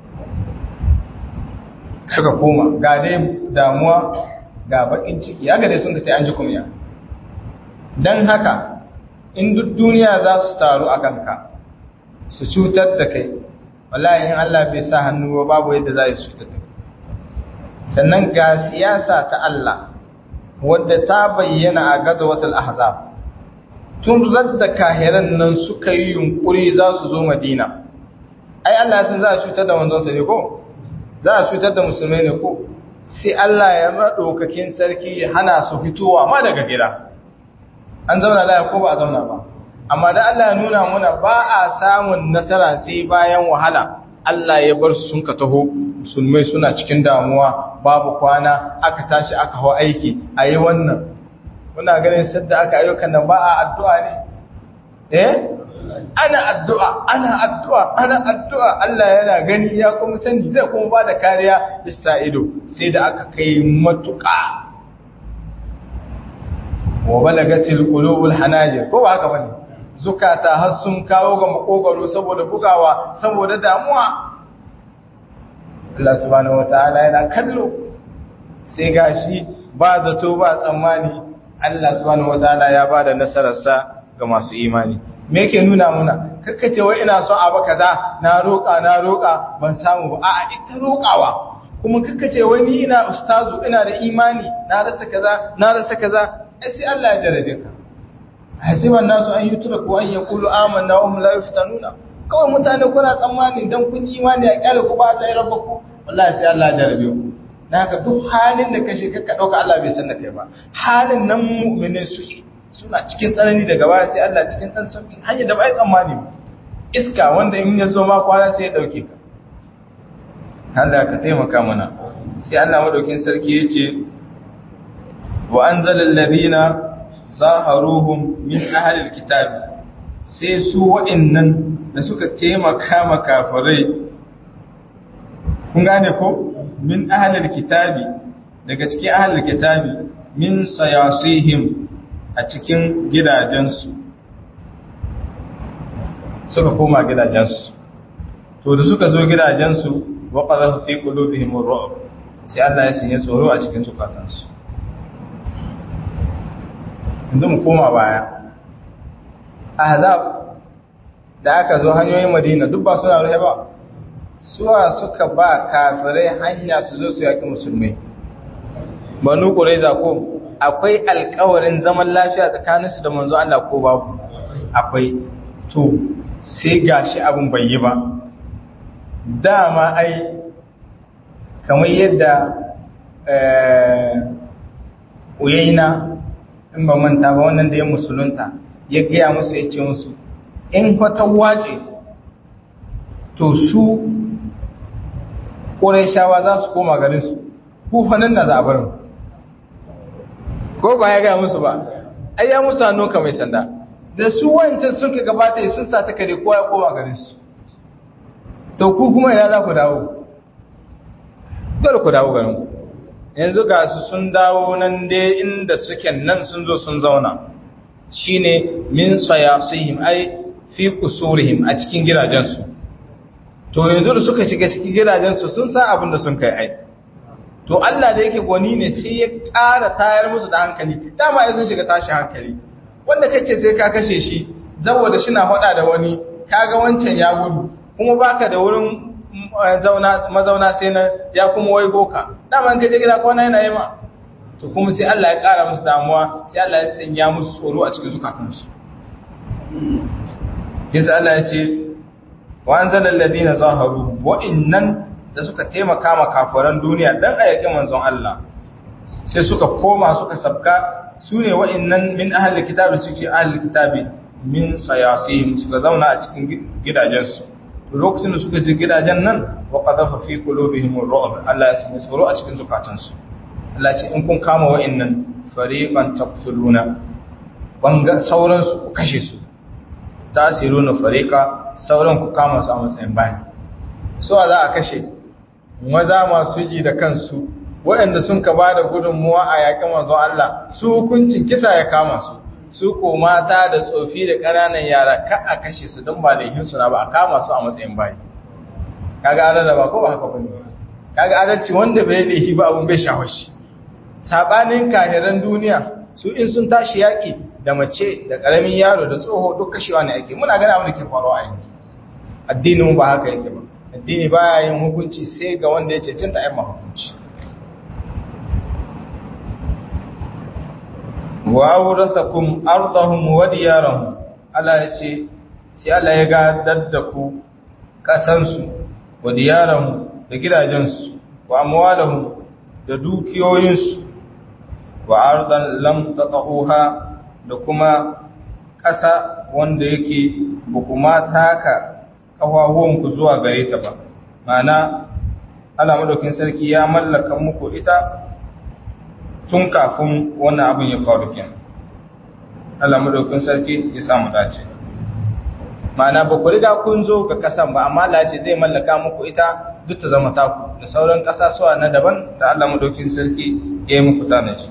suka koma ga dai damuwa ga bakin ciki ya ga dai sun ta an ji kumya dan haka in duk duniya za su taru a kanka su cutar da kai wallahi in Allah bai sa hannu ba babu yadda za su cutar da kai sannan ga siyasa ta Allah wadda ta bayyana a gazawatul ahzab tun zadda kahiran nan suka yi yunkuri za su zo Madina ai Allah ya san za a cutar da manzon sa ne ko za a cutar da musulmai ne ko sai Allah ya madaukakin sarki ya hana su fitowa ma daga gida an zauna lafiya ko ba a zauna ba amma da Allah ya nuna muna ba a samun nasara sai bayan wahala Allah ya bar su sun ka taho musulmai suna cikin damuwa babu kwana aka tashi aka hawa aiki ayi wannan kuna ganin sadda aka ayyukan nan ba a addu'a ne eh ana addu'a ana addu'a ana addu'a Allah yana gani ya kuma sani zai kuma ba da kariya bisa ido sai da aka kai matuƙa wa balagatil qulubul hanajir ko ba haka bane zukata har sun kawo ga makogaro saboda bugawa saboda damuwa Allah subhanahu wataala yana kallo sai gashi ba zato ba tsammani Allah subhanahu wataala ya bada nasararsa ga masu imani me yake nuna muna kakkace wai ina so a ba kaza na roƙa na roƙa ban samu ba a'a ita roƙawa kuma kakkace wai ni ina ustazu ina da imani na rasa kaza na rasa kaza sai Allah ya jarabe ka hasiban nasu an yutura ko an yaqulu amanna wa hum la yuftanuna kawai mutane kuna tsammani dan kun yi imani a kyale ku ba sai rabbaku wallahi sai Allah ya jarabe ku dan haka duk halin da kashe ka dauka Allah bai san da kai ba halin nan mu'minin su suna cikin tsanani daga baya sai Allah cikin dan sauki hanya da bai tsammani iska wanda in ya zo ma kwana sai ya dauke ka Allah ka taimaka mana sai Allah madaukin sarki yace wa anzalal ladina zaharuhum min ahlil kitab sai su wa'annan da suka taimaka ma kafirai kun gane ko min ahlil kitabi daga cikin ahlil kitabi min sayasihim a cikin gidajensu suka koma gidajensu to da suka zo gidajensu wa qadha fi qulubihim ar-ru'b sai Allah ya sanya tsoro a cikin zukatansu inda mu koma baya ahzab da aka zo hanyoyin Madina duk ba suna ruhe ba suwa suka ba kafirai hanya su zo su yaki musulmai banu quraiza ko akwai alƙawarin zaman lafiya tsakaninsu da manzo Allah ko babu akwai to sai gashi abin bai yi ba dama ai kamar yadda eh uyaina in ba manta ba wannan da ya musulunta ya gaya musu ya ce musu in kwata wace to su ƙurayshawa za su koma garinsu kufanin da zaɓarin ko ba ya ga musu ba ai ya musu hannu ka mai sanda da su wancan sun ka gabata sun sa ta kare kowa ya koma garin su to ku kuma ina za ku dawo dole ku dawo garin ku yanzu ga su sun dawo nan dai inda suke nan sun zo sun zauna shine min sayasihim ai fi kusurihim a cikin gidajensu to yanzu da suka shiga cikin gidajensu sun san abin da sun kai ai to Allah da yake gwani ne sai ya ƙara tayar musu da hankali dama ya sun shiga tashi hankali wanda kace sai ka kashe shi saboda shi na faɗa da wani kaga wancan ya gudu kuma baka da wurin zauna mazauna sai na ya kuma waigo ka dama in kaje gida ko na yana yi ma to kuma sai Allah ya ƙara musu damuwa sai Allah ya sanya musu tsoro a cikin zukatansu yasa Allah ya ce wa anzalal ladina zaharu wa innan da suka taimaka ma kafiran duniya dan ayyakin manzon Allah sai suka koma suka sabka sune wa innan min ahli kitabi suke ahli kitabi min sayasihim suka zauna a cikin gidajensu lokacin da suka je gidajen nan wa qadafa fi qulubihim ar-ru'b Allah ya sanya tsoro a cikin zukatansu Allah ya ce in kun kama wa innan fariqan taqtuluna banga sauran su ku kashe su tasiruna fariqa sauran ku kama su a matsayin bayi so za a kashe maza masu ji da kansu waɗanda sun ka bada gudunmuwa a yaƙin manzon Allah su hukuncin kisa ya kama su su ko mata da tsofi da ƙananan yara ka a kashe su don ba laihin su na ba a kama su a matsayin bayi kaga adalci ba ko ba haka bane kaga adalci wanda bai laihi ba abun bai shawashi sabanin kahiran duniya su in sun tashi yaƙi da mace da ƙaramin yaro da tsoho duk kashewa ne ake muna gana abin da ke faruwa a yanzu addinin ba haka yake ba addini baya yin hukunci sai ga wanda ya cancanta ayyama hukunci wa awrathakum ardahum wa diyarahum Allah ya ce sai Allah ya gadar da ku kasansu wa diyarahum da gidajensu wa amwalahum da dukiyoyinsu wa ardan lam tatahuha da kuma ƙasa wanda yake bukuma taka ƙafafuwanku zuwa gare ta ba ma'ana Allah madaukin sarki ya mallaka muku ita tun kafin wannan abin ya faru kenan Allah madaukin sarki ya samu dace ma'ana ba ku riga kun zo ga ƙasan ba amma Allah ce zai mallaka muku ita duk ta zama taku da sauran ƙasa suwa na daban da Allah madaukin sarki ya yi muku tanaji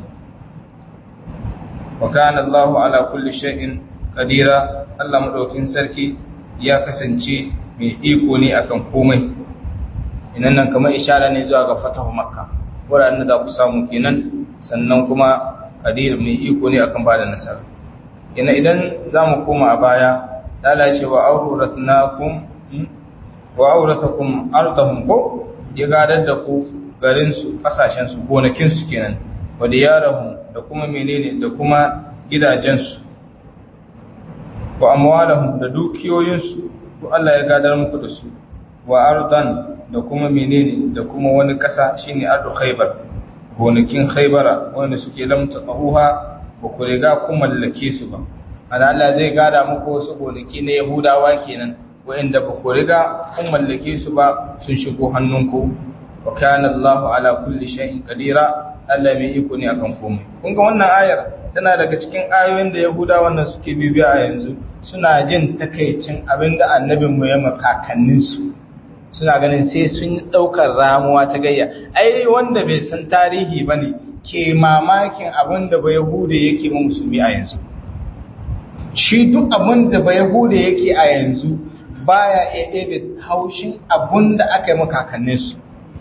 wa kana Allahu ala kulli shay'in qadira Allah madaukin sarki ya kasance mai iko ne akan komai inan nan kamar ishara ne zuwa ga fatahu makka wuraren da za ku samu kenan sannan kuma qadir mai iko ne akan bada nasara ina idan zamu koma a baya Allah ce wa awratnakum wa awrathakum ardahum ko ya gadar da ku garin su kasashen su gonakin su kenan wa diyarahum da kuma menene da kuma gidajensu wa amwalahum da dukiyoyinsu to Allah ya gadar muku da su wa ardan da kuma menene da kuma wani kasa shine ardu khaybar gonakin khaybara wanda suke lamta tsahuha ba ku riga ku mallake su ba Allah zai gada muku wasu gonaki na Yahudawa kenan wanda ba ku riga ku mallake su ba sun shigo hannunku wa kana Allahu ala kulli shay'in qadira Allah mai iko ne akan komai kun ga wannan ayar tana daga cikin ayoyin da Yahudawa wannan suke bibiya a yanzu suna jin takeicin abinda annabin mu ya makakannin su suna ganin sai sun daukar ramuwa ta gayya ai wanda bai san tarihi bane ke mamakin abinda ba Yahuda yake ma musulmi a yanzu shi duk abinda ba Yahuda yake a yanzu baya iya ɗebe haushin abinda aka yi makakannin su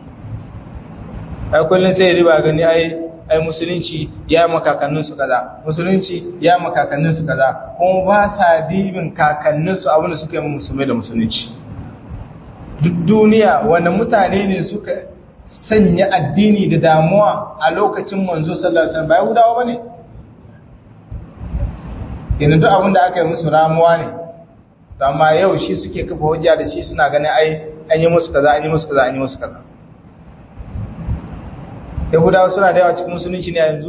ai kullun sai riba gani ai ai musulunci ya makakannin su kaza musulunci ya makakannin su kaza kuma ba sa dibin kakannin su abin da suka yi musulmai da musulunci duk duniya wanda mutane ne suka sanya addini da damuwa a lokacin manzo sallallahu alaihi wasallam ba Yahudawa bane yana duk abin da aka yi musu ramuwa ne amma yau shi suke kafa hujja da shi suna ganin ai an yi musu kaza an yi musu kaza an yi musu kaza Yahudawa suna da yawa cikin musulunci ne a yanzu?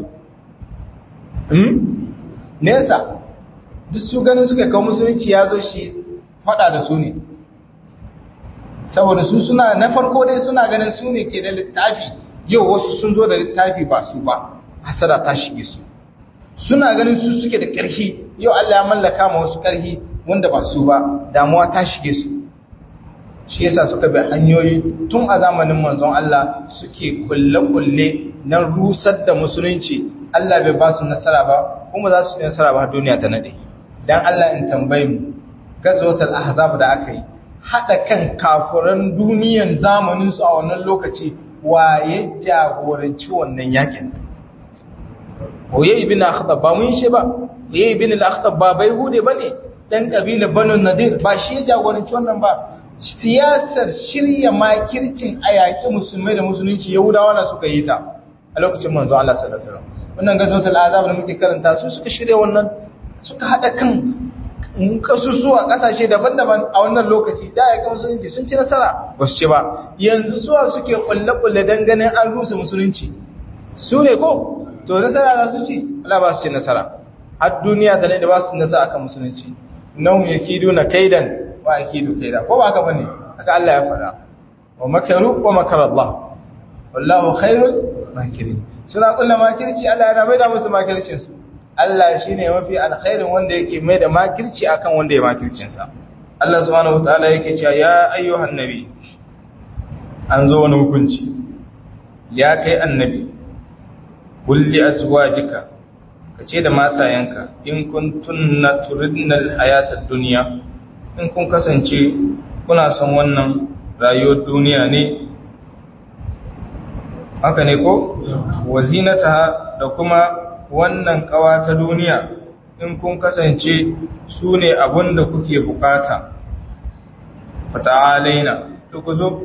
Hmm? Nesa, duk su ganin suka kawo musulunci ya zo shi faɗa da su ne. Saboda su suna na farko dai suna ganin su ne ke da littafi, yau wasu sun zo da littafi ba su ba, hasada ta shige su. suna ganin su suke da ƙarfi. Yau Allah ya mallaka ma wasu ƙarfi wanda ba su ba, damuwa ta shige su. Shi yasa suka bi hanyoyi tun a zamanin manzon Allah suke kulle-kulle na rusar da musulunci. Allah bai ba su nasara ba, kuma za su yi nasara ba har duniya ta nade. Dan Allah in tambaye mu, gazwatul ahzab da aka yi, hada kan kafiran duniyan zamanin su a wannan lokaci, waye jagoranci wannan yakin? Oye ibn Akhtab ba mun shi ba, Oye ibn al-Akhtab ba bai hude bane, dan kabilar Banu Nadir, ba shi jagoranci wannan ba. Siyasar shirya makircin ayaki musulmai da musulunci Yahudawa na suka yi ta a lokacin manzo Allah sallallahu alaihi wasallam. Wannan gazwatul ahzab da muke karanta su suka shirya wannan, suka hada kan kasusuwa kasashe daban-daban a wannan lokaci da ya ga musulunci sun ci nasara ba su ci ba. Yanzu suwa suke kulle-kulle dan ganin an rusa musulunci, su ne ko to nasara za su ci? Allah ba su ci nasara, har duniya ta ne da ba su nasara akan musulunci. Nahum yakiduna kaidan wa akidu kaida, ko ba haka bane? Haka Allah ya fara, wa makaru wa makar Allah wallahu khairul makirin. Suna kullu makirci, Allah yana mai da musu makircin su. Allah shine mafi alkhairin wanda yake mai da makirci akan wanda ya makircin sa. Allah subhanahu wataala yake cewa ya ayyuhan nabi, an zo wani hukunci, ya kai annabi, kulli azwajika, kace da matayanka, in kuntunna turidnal hayatad dunya, in kun kasance kuna son wannan rayuwar duniya ne, haka ne ko? Wazinata da kuma wannan kawa ta duniya, in kun kasance su ne abin da kuke bukata, fata'alaina, duk zo,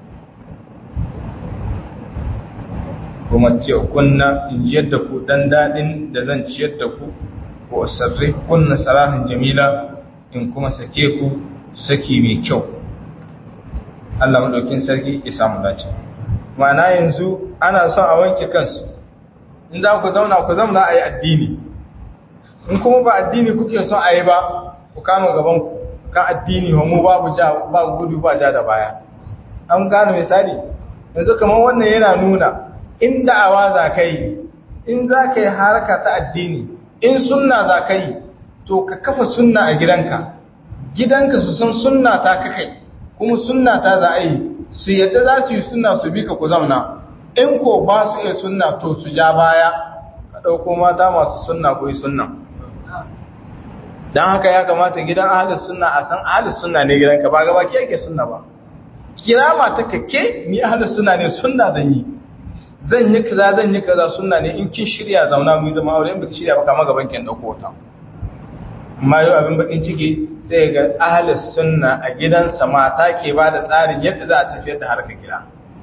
kuma ce kunna in jiyar da ku dan daɗin da zan ciyar da ku, ko sarri kunna sarahin jamila, in kuma sake ku saki mai kyau. Allah madaukin sarki ya samu dace. Ma'ana yanzu ana son a wanke kansu, in za ku zauna ku zauna a yi addini, in kuma ba addini kuke son a yi ba, ku kama gaban ku kan addini, wa mu babu ja, babu gudu ba ja da baya. An gano misali yanzu kamar wannan yana nuna in da'awa za ka yi, in za ka yi harka ta addini, in sunna za ka yi, to ka kafa sunna a gidanka, gidanka su san sunna ta kai, kuma sunna ta za a yi, su yadda za su yi sunna su bi ka ku zauna. In ko ba su iya sunna to su ja baya, ka ɗauko mata masu sunna ko yi sunna. Don haka ya kamata gidan ahalus sunna a san ahalus sunna ne gidanka, ba gaba ke yake sunna ba. Kira mata kake ni ahalus sunna ne, sunna zan yi. Zan yi kaza zan yi kaza sunna ne, in kin shirya zauna mu yi zama aure, in baki shirya ba kama gaban kin ɗauko wata. Amma yau abin bakin ciki sai ga ahalus sunna a gidansa mata ke ba da tsarin yadda za a tafiyar da harkar gida.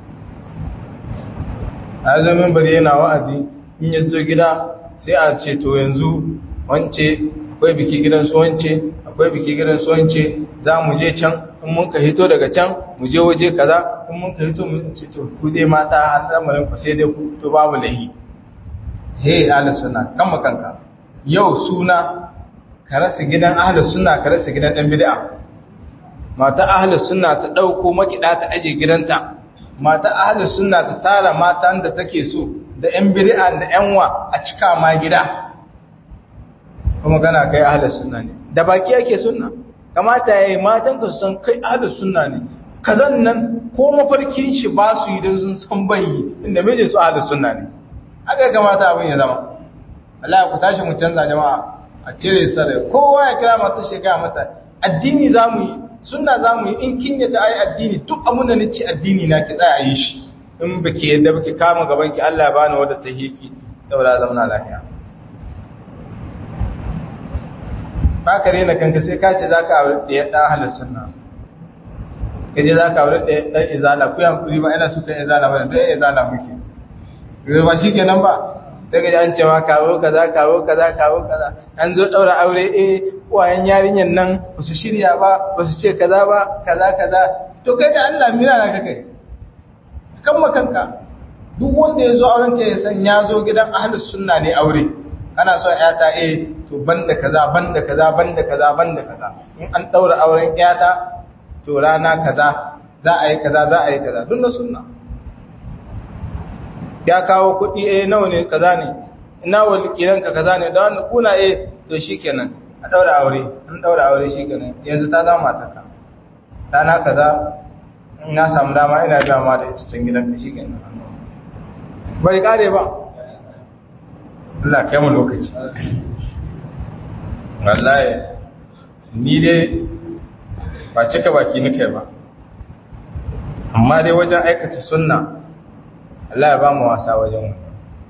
A zamin bari yana wa'azi, in ya zo gida sai a ce to yanzu wance akwai biki gidan su wance, akwai biki gidan su wance, za mu je can, in mun ka hito daga can mu je waje kaza, in mun ka hito mu ce to ku dai mata har zamanin ku sai dai ku to babu lahi. He ahalus sunna kan makanka, yau suna ka rasa gidan ahlus sunna, ka rasa gidan dan bid'a. Mata ahlus sunna ta dauko makida ta aje gidanta, mata ahlus sunna ta tara matan da take so da yan bid'a da yan wa a cika ma gida, kuma kana kai ahlus sunna ne, da baki yake sunna. Kamata yayi matan ka su san kai ahlus sunna ne, kazan nan ko mafarkin shi ba su yi dan sun san bai inda meje su ahlus sunna ne. Haka kamata abin ya zama. Allah ku tashi mu canza jama'a, a cire sarai, kowa ya kira masu shiga mata addini za mu yi, sunna za mu yi, in kin yadda ai addini duk abin da nace addini na ki tsaya a yi shi, in baki yadda baki kama gaban ki Allah ya bani wadda ta hiki saboda zauna lafiya. Ba ka rena kanka sai ka ce zaka aure da ya dan ahlus sunna, kaje zaka aure da dan izala, ku yan kuri ba ina so ta izala ba, da izala muke ba shikenan ba. Daga ji an ce ma kawo kaza kawo kaza kawo kaza, an zo daura aure, eh uwayen yarinyan nan ba su shirya ba, ba su ce kaza ba, kaza kaza. To kai da Allah mira na kai kan makanka, duk wanda ya zo auren ka ya san ya zo gidan ahlus sunna ne aure. Ana so ƴata eh to banda kaza banda kaza banda kaza banda kaza, in an daura auren ƴata to rana kaza za a yi kaza za a yi kaza, duk na sunna. Ya kawo kuɗi eh nawa ne kaza ne, ina wakilan ka kaza ne da wannan kuna eh to shikenan a daura aure an daura aure shikenan yanzu ta zama matarka dana kaza in na samu dama ina ga ma da ita can gidanka shikenan bai kare ba Allah kai mu lokaci wallahi ni dai ba cika baki nake ba amma dai wajen aikata sunna Allah ya ba mu wasa wajen mu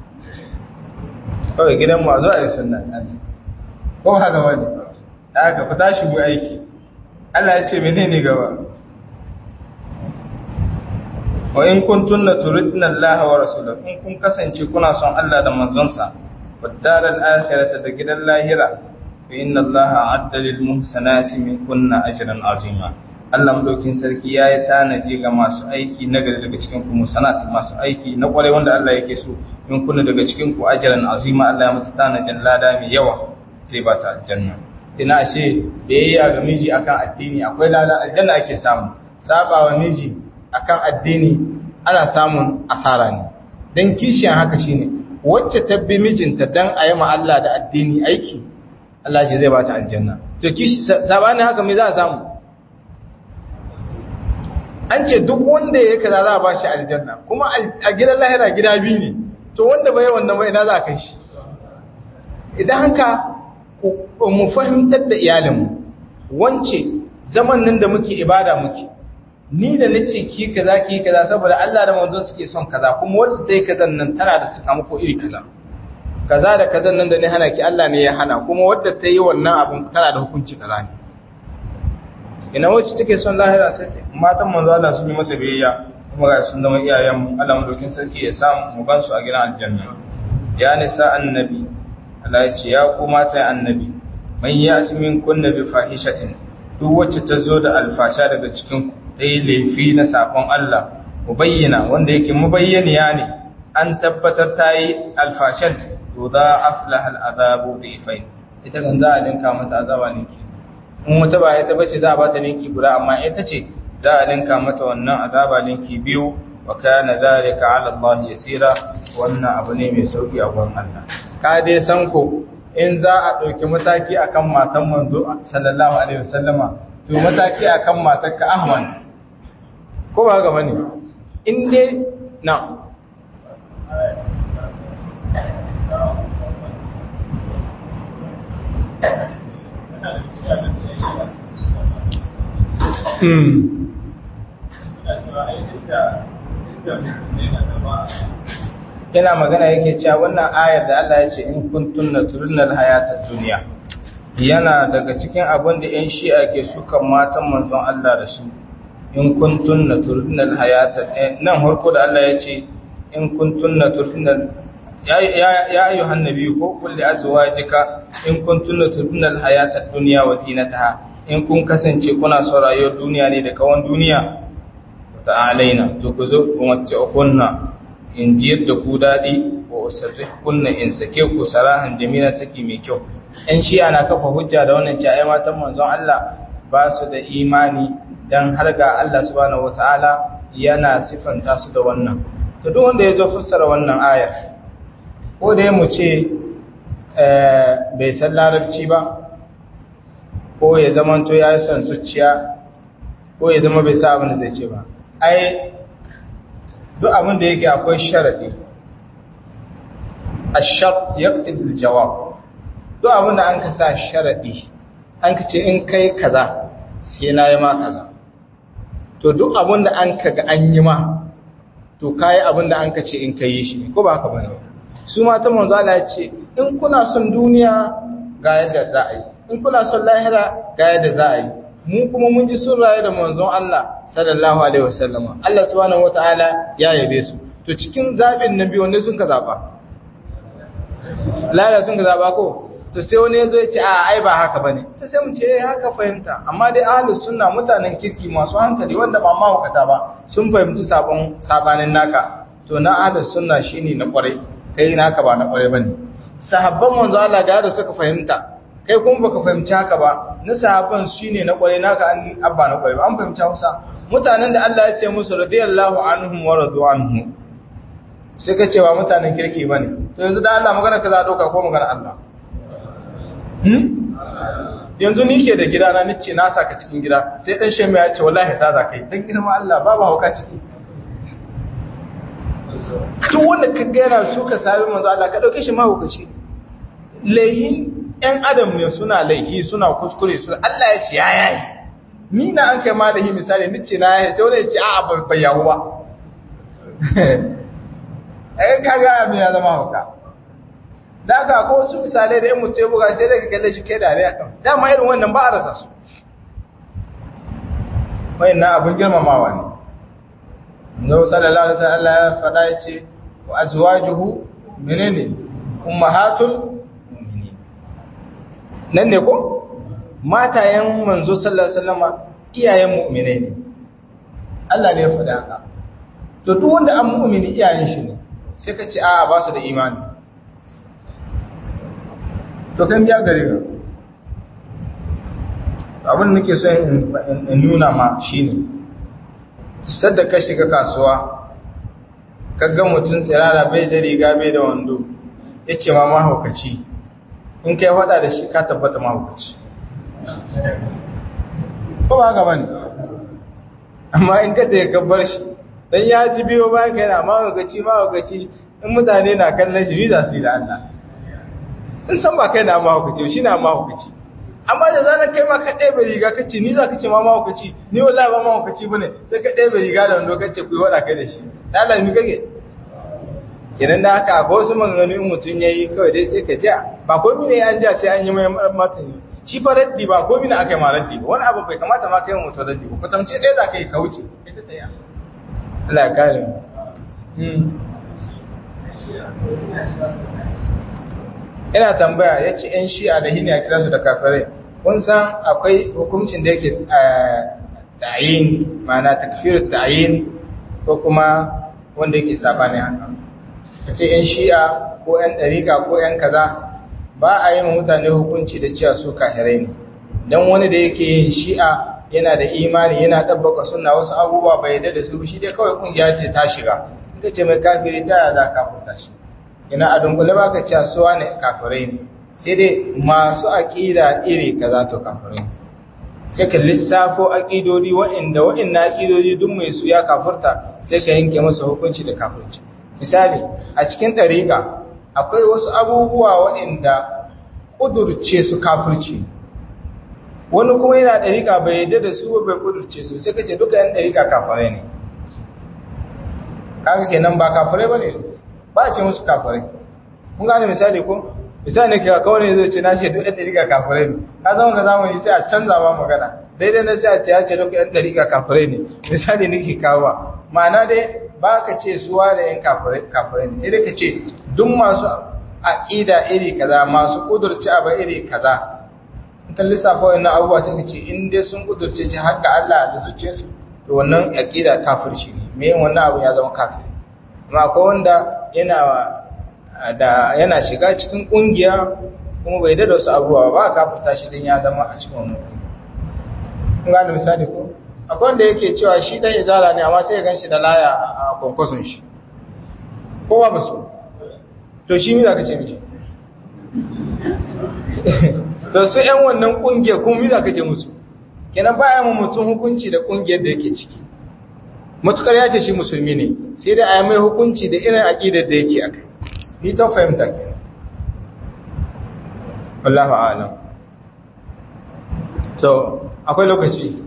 kawai gidan mu a zo a yi sunna ko haka wani aka ku tashi mu aiki Allah ya ce menene gaba wa in kuntunna turidna Allah wa rasulahu in kun kasance kuna son Allah da manzonsa wad daral akhirata da gidan lahira fa inna Allah a'adda lil muhsanati minkunna ajran azima Allah madaukin sarki yayi tanaji ga masu aiki nagari daga cikin ku muhsanat masu aiki na kware wanda Allah yake so in kunna daga cikin ku ajran azima Allah ya mutu tanajin lada mai yawa zai ba ta aljanna ina ashe biyayya ga miji akan addini akwai lada aljanna ake samu sabawa miji akan addini ana samun asara ne dan kishiyan haka shine wacce tabbi mijinta dan ayi ma Allah da addini aiki Allah ji zai ba ta aljanna to kishi sabani haka me za a samu an ce duk wanda yake kaza za a ba shi aljanna kuma a gidan lahira gida biyu ne to wanda bai wannan bai ina za a kai shi idan haka mu fahimtar da iyalinmu wance zaman nan da muke ibada muke ni da nace ki kaza ki kaza saboda Allah da manzon suke son kaza kuma wanda dai kazan nan tana da sakamako iri kaza kaza da kazan nan da ne hana ki Allah ne ya hana kuma wanda ta yi wannan abin tana da hukunci kaza ne ina wacce take son lahira sai ta matan manzo Allah su yi masa biyayya kuma ga sun zama iyayen mu Allah madaukin sarki ya samu mu gan su a gidan aljanna ya nisa annabi Allah ya ce ya ku mata annabi man yati min kunna bi fahishatin duk wacce ta zo da alfasha daga cikin ku dai laifi na sakon Allah mubayyana wanda yake mubayyaniya ne an tabbatar ta yi alfashan to za aflaha al'azabu bifain ita kan za a dinka mata azaba ninki in wata ba ita bace za a bata ninki guda amma ita ce za a dinka mata wannan azaba ninki biyu wa kana zalika ala Allah yasira wannan abu ne mai sauki a gurin Allah ka dai san ko in za a dauki mataki akan matan manzo sallallahu alaihi wasallama to mataki akan matarka Ahmad ko ba ga bane in dai na Hmm. Yana magana yake cewa wannan ayar da Allah ya ce in kuntunna turidnal hayatad dunya yana daga cikin abin da ƴan Shi'a ke sukan matan manzon Allah da su in kuntunna turidnal hayatad nan harko da Allah ya ce in kuntunna turidnal ya ya ayyuhan nabiyyu ko kulli azwajika in kuntunna turidnal hayatad dunya wa zinataha in kun kasance kuna son rayuwar duniya ne da kawan duniya ta'alaina to ku zo ku mace kunna in ji yadda ku dadi ko sarri kunna in sake ku sarahan jamila saki mai kyau in shi ana kafa hujja da wannan cewa ai matan manzon Allah ba su da imani dan har ga Allah subhanahu wataala yana sifanta su da wannan to duk wanda ya zo fassara wannan aya ko da mu ce bai san larabci ba ko ya zama to ya san zuciya ko ya zama bai sa abin da zai ce ba ai duk abin da yake akwai sharadi ash-shart yaqtadi al-jawab duk abin da an ka sa sharadi an ka ce in kai kaza sai na yi ma kaza to duk abin da an ka ga an yi ma to kai abin da an ka ce in kai shi ko ba haka bane su mata manzo Allah ya ce in kuna son duniya ga yadda za a yi in kuna son lahira ga yadda za a yi mu kuma mun ji sun raye da manzon Allah sallallahu alaihi wasallama Allah subhanahu wataala ya yabe su to cikin zabin nabi wanda sun ka zaba lahira sun ka zaba ko to sai wani yazo ya ce a ai ba haka bane to sai mu ce eh haka fahimta amma dai ahlus sunna mutanen kirki masu hankali wanda ba ma hukata ba sun fahimci sabon sabanin naka to na ahlus sunna shine na kwarai kai naka ba na kwarai bane sahabban manzo Allah ga da suka fahimta kai kuma baka fahimci haka ba na sahabban shine na kwarai naka an abba na kwarai ba an fahimci Hausa mutanen da Allah ya ce musu radiyallahu anhum wa radu anhu sai ka ce ba mutanen kirki ba ne, to yanzu da Allah magana ka za a ɗauka ko magana Allah? Yanzu ni ke da gida na nice na saka cikin gida sai ɗan shemi ya ce wallahi ta za ka yi ɗan girma Allah ba ba hauka ciki. Tun wanda ka gana su ka sami manzo Allah ka ɗauke shi mahaukaci. Laihin ‘yan adam ne suna laihi suna kuskure su Allah ya ce ya yayi. Ni na an kai ma da yi misali nice na yayi sai wani ya ce a'a bai yahu ba. Ai kaga abin ya zama hauka. Da aka ko su misalai da ‘yan mutu ya buga sai daga kalle shi kai dariya kan. Dama irin wannan ba a rasa su. Wayan na abin girmamawa ne. Nabi sallallahu alaihi wasallam Allah ya faɗa ya ce wa azwajuhu menene ummahatul mu'minin. Nan ne ko matayen manzo sallallahu alaihi wasallam iyayen mu'minai ne. Allah ne ya faɗa haka. To duk wanda an mu'mini iyayen shi ne. Sai ka ce a ba su da imani. To kan ya gare ka. Abin da nake so in nuna ma shine sadda ka shiga kasuwa kaga mutum tsirara bai da riga bai da wando yace ma mahaukaci in kai fada da shi ka tabbata mahaukaci ko ba haka bane amma in ka da ka bar shi dan ya ji biyo bayan kai na mahaukaci mahaukaci in mutane na kallon shi za su yi da Allah sun san ba kai na mahaukaci shi na mahaukaci amma da zanen kai ma ka ɗaya riga ka ce ni za ka ce ma mahaukaci ni wallahi ba mahaukaci ba ne sai ka ɗaya riga da wando ka ce ku yi waɗa kai da shi ɗalar mi kage kenan da haka akwai wasu maganganun mutum ya yi kawai dai sai ka ja ba komi ne an ja sai an yi mai martani shi fa raddi ba komi ne aka yi ma raddi ba wani abu bai kamata ma kai mutum raddi ba kwatamce ɗaya za ka yi ka wuce ita ta yi Allah ya kare mu ina tambaya ya ce ‘yan shi'a da hini a kira su da kafirai kun san akwai hukuncin da yake ta'ayin ma'ana takfirin ta'ayin ko kuma wanda yake sabani haka ka ce ‘yan shi'a ko ‘yan ɗarika ko ‘yan kaza ba a yi mutane hukunci da cewa su kafirai ne don wani da yake yin shi'a yana da imani yana ɗabbaka suna wasu abubuwa bai yadda da su shi dai kawai ƙungiya ce ta shiga ita ce mai kafiri ta yada kafurta shi ina a dunkule ba ka ce suwa ne kafirai ne sai dai masu aƙida iri kaza to kafirai sai ka lissafo aƙidodi wa'inda wa'inna aƙidodi duk mai su ya kafirta sai ka yanke masa hukunci da kafirci misali a cikin ɗariƙa akwai wasu abubuwa wa'inda ƙudurce su kafirci wani kuma yana ɗariƙa bai yadda da su bai ƙudurce su sai ka ce duka yan ɗariƙa kafirai ne kaga kenan ba kafirai ba ne ba a ce musu kafirai kun gane misali ko misali ne kawai zai ce na ce duk ɗan ɗariƙa kafirai ne ka zama ga zamani sai a canza ba magana daidai na sai a ce ya ce duk ɗan ɗariƙa kafirai ne misali ne ke kawo ma'ana dai ba ka ce suwa da yan kafirai ne sai dai ka ce duk masu aƙida iri kaza masu ƙudurci abu iri kaza in kan lissafa wannan abubuwa sai ka ce in dai sun ƙudurce ce har ga Allah da zuciyarsu to wannan aƙida kafirci ne me yin wannan abu ya zama kafiri amma akwai wanda yana da yana shiga cikin kungiya kuma bai da wasu abubuwa ba kafirta shi din ya zama a cikin wannan kungiya kun gane misali ko akwai wanda yake cewa shi dan izala ne amma sai ya ganshi da laya a konkoson shi kowa ba su to shi me zaka ce miji to su ƴan wannan kungiya kuma me zaka ce musu kenan baya mu mutum hukunci da kungiyar da yake ciki matukar ya ce shi musulmi ne sai dai a yi mai hukunci da irin aƙidar da yake aka ni ta fahimta ke wallahu a'lam to akwai lokaci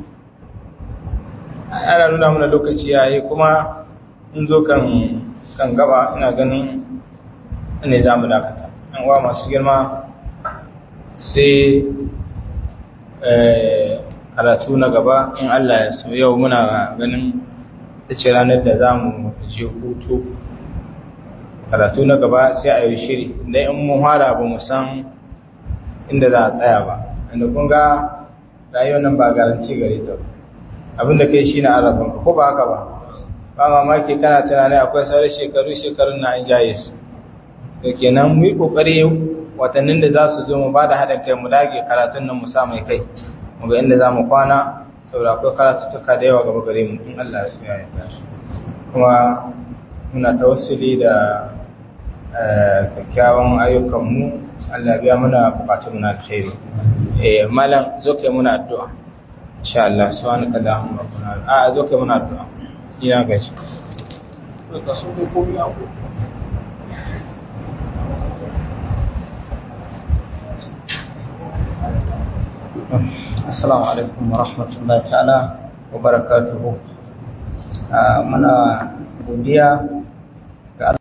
ana nuna mana lokaci yayi kuma in zo kan kan gaba ina ganin ne za mu dakata an wa masu girma sai karatu na gaba in Allah ya so yau muna ganin ta ce ranar da za mu je hutu karatu na gaba sai a yi shiri da in mun fara ba mu san inda za a tsaya ba inda kun ga rayuwar nan ba garanti gare ta abinda kai shi na arabin ko ba haka ba ba mamaki kana tunanin akwai sauran shekaru shekarun na an jaye su da kenan mu yi kokari watannin da za su zo mu ba da haɗin kai mu dage karatun nan mu sa mai kai mu ga inda za mu kwana saboda akwai karatuttuka da yawa gaba gare mu in Allah ya so ya yarda kuma muna tawassuli da kyakkyawan ayyukanmu. Allah biya muna bukatun na alkhairi. Eh malam zo kai muna addu'a insha Allah. Subhanaka Allahumma rabbana a zo kai muna addu'a ina gaci ka so ko komai abu. Assalamu alaikum wa rahmatullahi ta'ala wa barakatuhu. Muna godiya